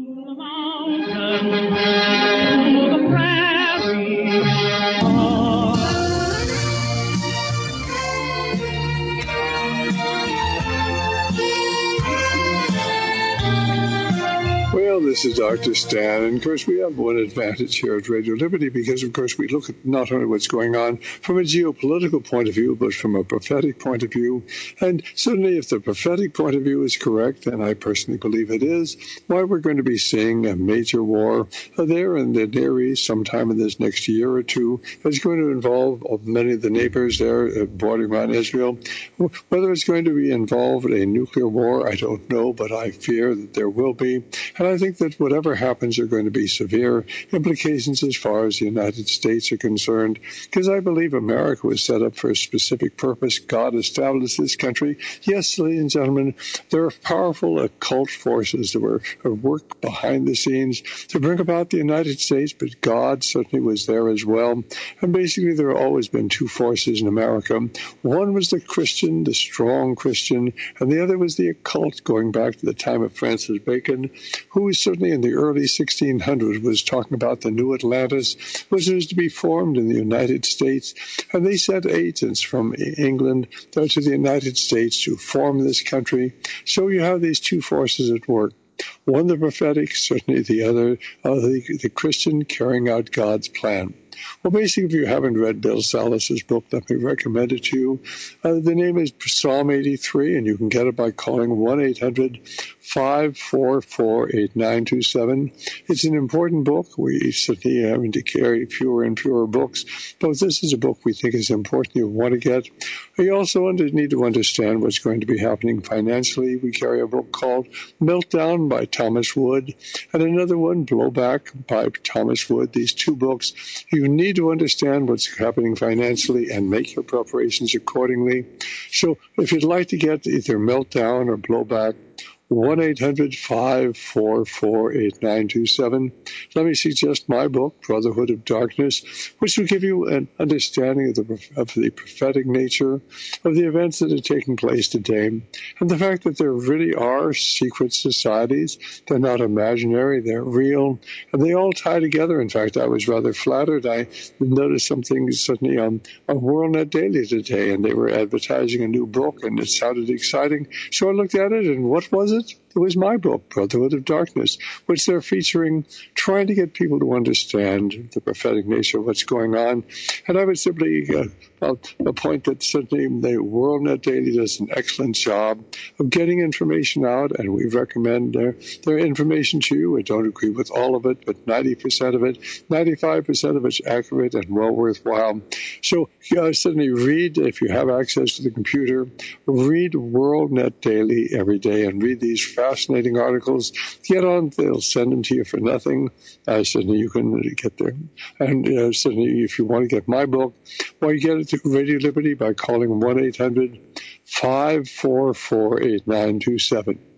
Well, this is Doctor Stan, and of course we have one advantage here at Radio Liberty because, of course, we look at not only what's going on from a geopolitical point of view, but from a prophetic point of view. And certainly if the prophetic point of view is correct, and I personally believe it is, why we're going to be seeing a major war there in the Near East sometime in this next year or two. It's going to involve many of the neighbors there bordering on Israel. Whether it's going to be involved in a nuclear war, I don't know, but I fear that there will be. And I think that whatever happens are going to be severe implications as far as the United States are concerned, because I believe America was set up for a specific purpose. God established this country. Yes, ladies and gentlemen, there are powerful occult forces that were at work behind the scenes to bring about the United States, but God certainly was there as well. And basically, there have always been two forces in America. One was the Christian, the strong Christian, and the other was the occult, going back to the time of Francis Bacon, who certainly in the early sixteen hundreds was talking about the new Atlantis, which was to be formed in the United States. And they sent agents from England to the United States to form this country. So you have these two forces at work. One, the prophetic, certainly the other, uh, the, the Christian carrying out God's plan. Well, basically, if you haven't read Bill Salas's book, let me recommend it to you. Uh, the name is Psalm eighty-three, and you can get it by calling one eight hundred, five four four, eight nine two seven. It's an important book. We certainly are having to carry fewer and fewer books, but this is a book we think is important. You want to get. You also need to understand what's going to be happening financially. We carry a book called Meltdown by Thomas Wood, and another one, Blowback by Thomas Wood. These two books, you need to understand what's happening financially and make your preparations accordingly. So if you'd like to get either Meltdown or Blowback, one eight hundred, five four four, eight nine two seven. Let me suggest my book, Brotherhood of Darkness, which will give you an understanding of the, of the prophetic nature of the events that are taking place today, and the fact that there really are secret societies. They're not imaginary, they're real, and they all tie together. In fact, I was rather flattered. I noticed something suddenly on, on WorldNet Daily today, and they were advertising a new book, and it sounded exciting. So I looked at it, and what was it? It was my book, Brotherhood of Darkness, which they're featuring, trying to get people to understand the prophetic nature of what's going on. And I would simply uh, well, a point that certainly the WorldNet Daily does an excellent job of getting information out, and we recommend their, their information to you. I don't agree with all of it, but ninety percent of it, ninety-five percent of it's accurate and well worthwhile. So uh, certainly read, if you have access to the computer, read WorldNet Daily every day and read these fascinating articles. Get on, they'll send them to you for nothing. Uh, certainly you can get there. And uh, certainly if you want to get my book, well, you get it to Radio Liberty by calling one eight hundred, five four four, eight nine two seven.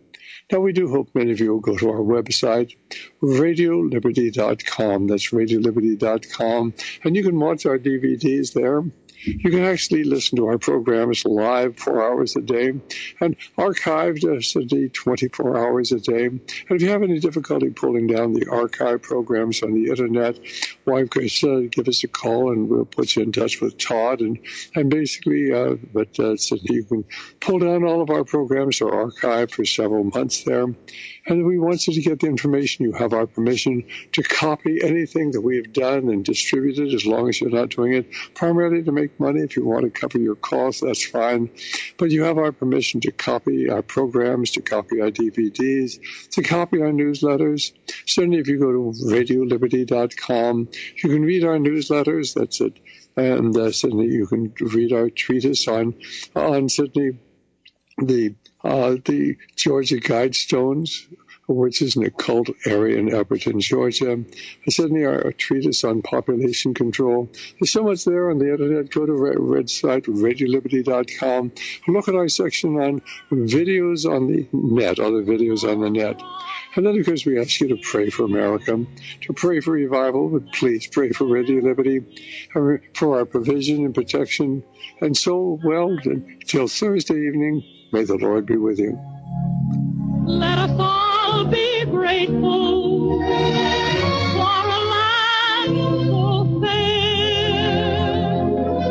Now, we do hope many of you will go to our website, radio liberty dot com. That's radio liberty dot com. And you can watch our D V Ds there. You can actually listen to our programs live four hours a day and archived as a day twenty-four hours a day. And if you have any difficulty pulling down the archive programs on the internet, why, just uh, give us a call and we'll put you in touch with Todd. And, and basically, uh, but uh, so you can pull down all of our programs or archive for several months there. And we want you to get the information. You have our permission to copy anything that we have done and distribute it, as long as you're not doing it primarily to make money. If you want to cover your costs, that's fine. But you have our permission to copy our programs, to copy our D V Ds, to copy our newsletters. Certainly, if you go to radio liberty dot com, you can read our newsletters. That's it. And uh, certainly, you can read our treatise on, on certainly the Uh, the Georgia Guidestones, which is an occult area in Elberton, Georgia. And certainly our, our treatise on population control. There's so much there on the internet. Go to our website, radio liberty dot com. Look at our section on videos on the net, other videos on the net. And then, of course, we ask you to pray for America, to pray for revival, but please pray for Radio Liberty, for our provision and protection. And so, well, until Thursday evening, may the Lord be with you. Let us all be grateful for a land so fair,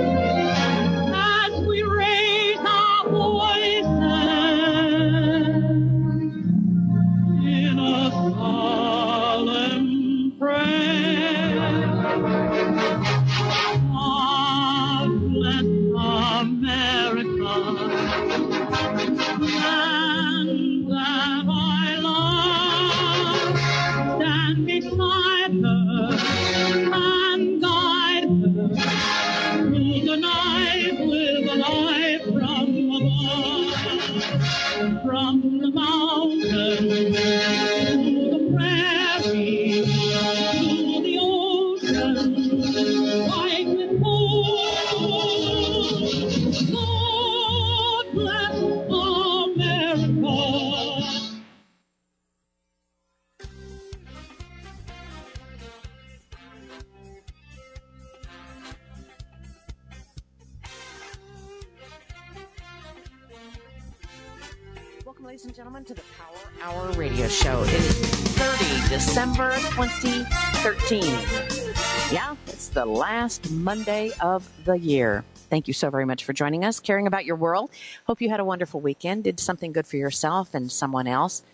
as we raise our voices in a solemn prayer. God bless America, land that I love. Stand beside her and guide her through the night with a light from above. From the mountains to the prairie, to the ocean, white with gold. God bless America. Welcome, ladies and gentlemen, to the Power Hour Radio Show. It is thirty December twenty thirteen. Yeah, it's the last Monday of the year. Thank you so very much for joining us, caring about your world. Hope you had a wonderful weekend, did something good for yourself and someone else.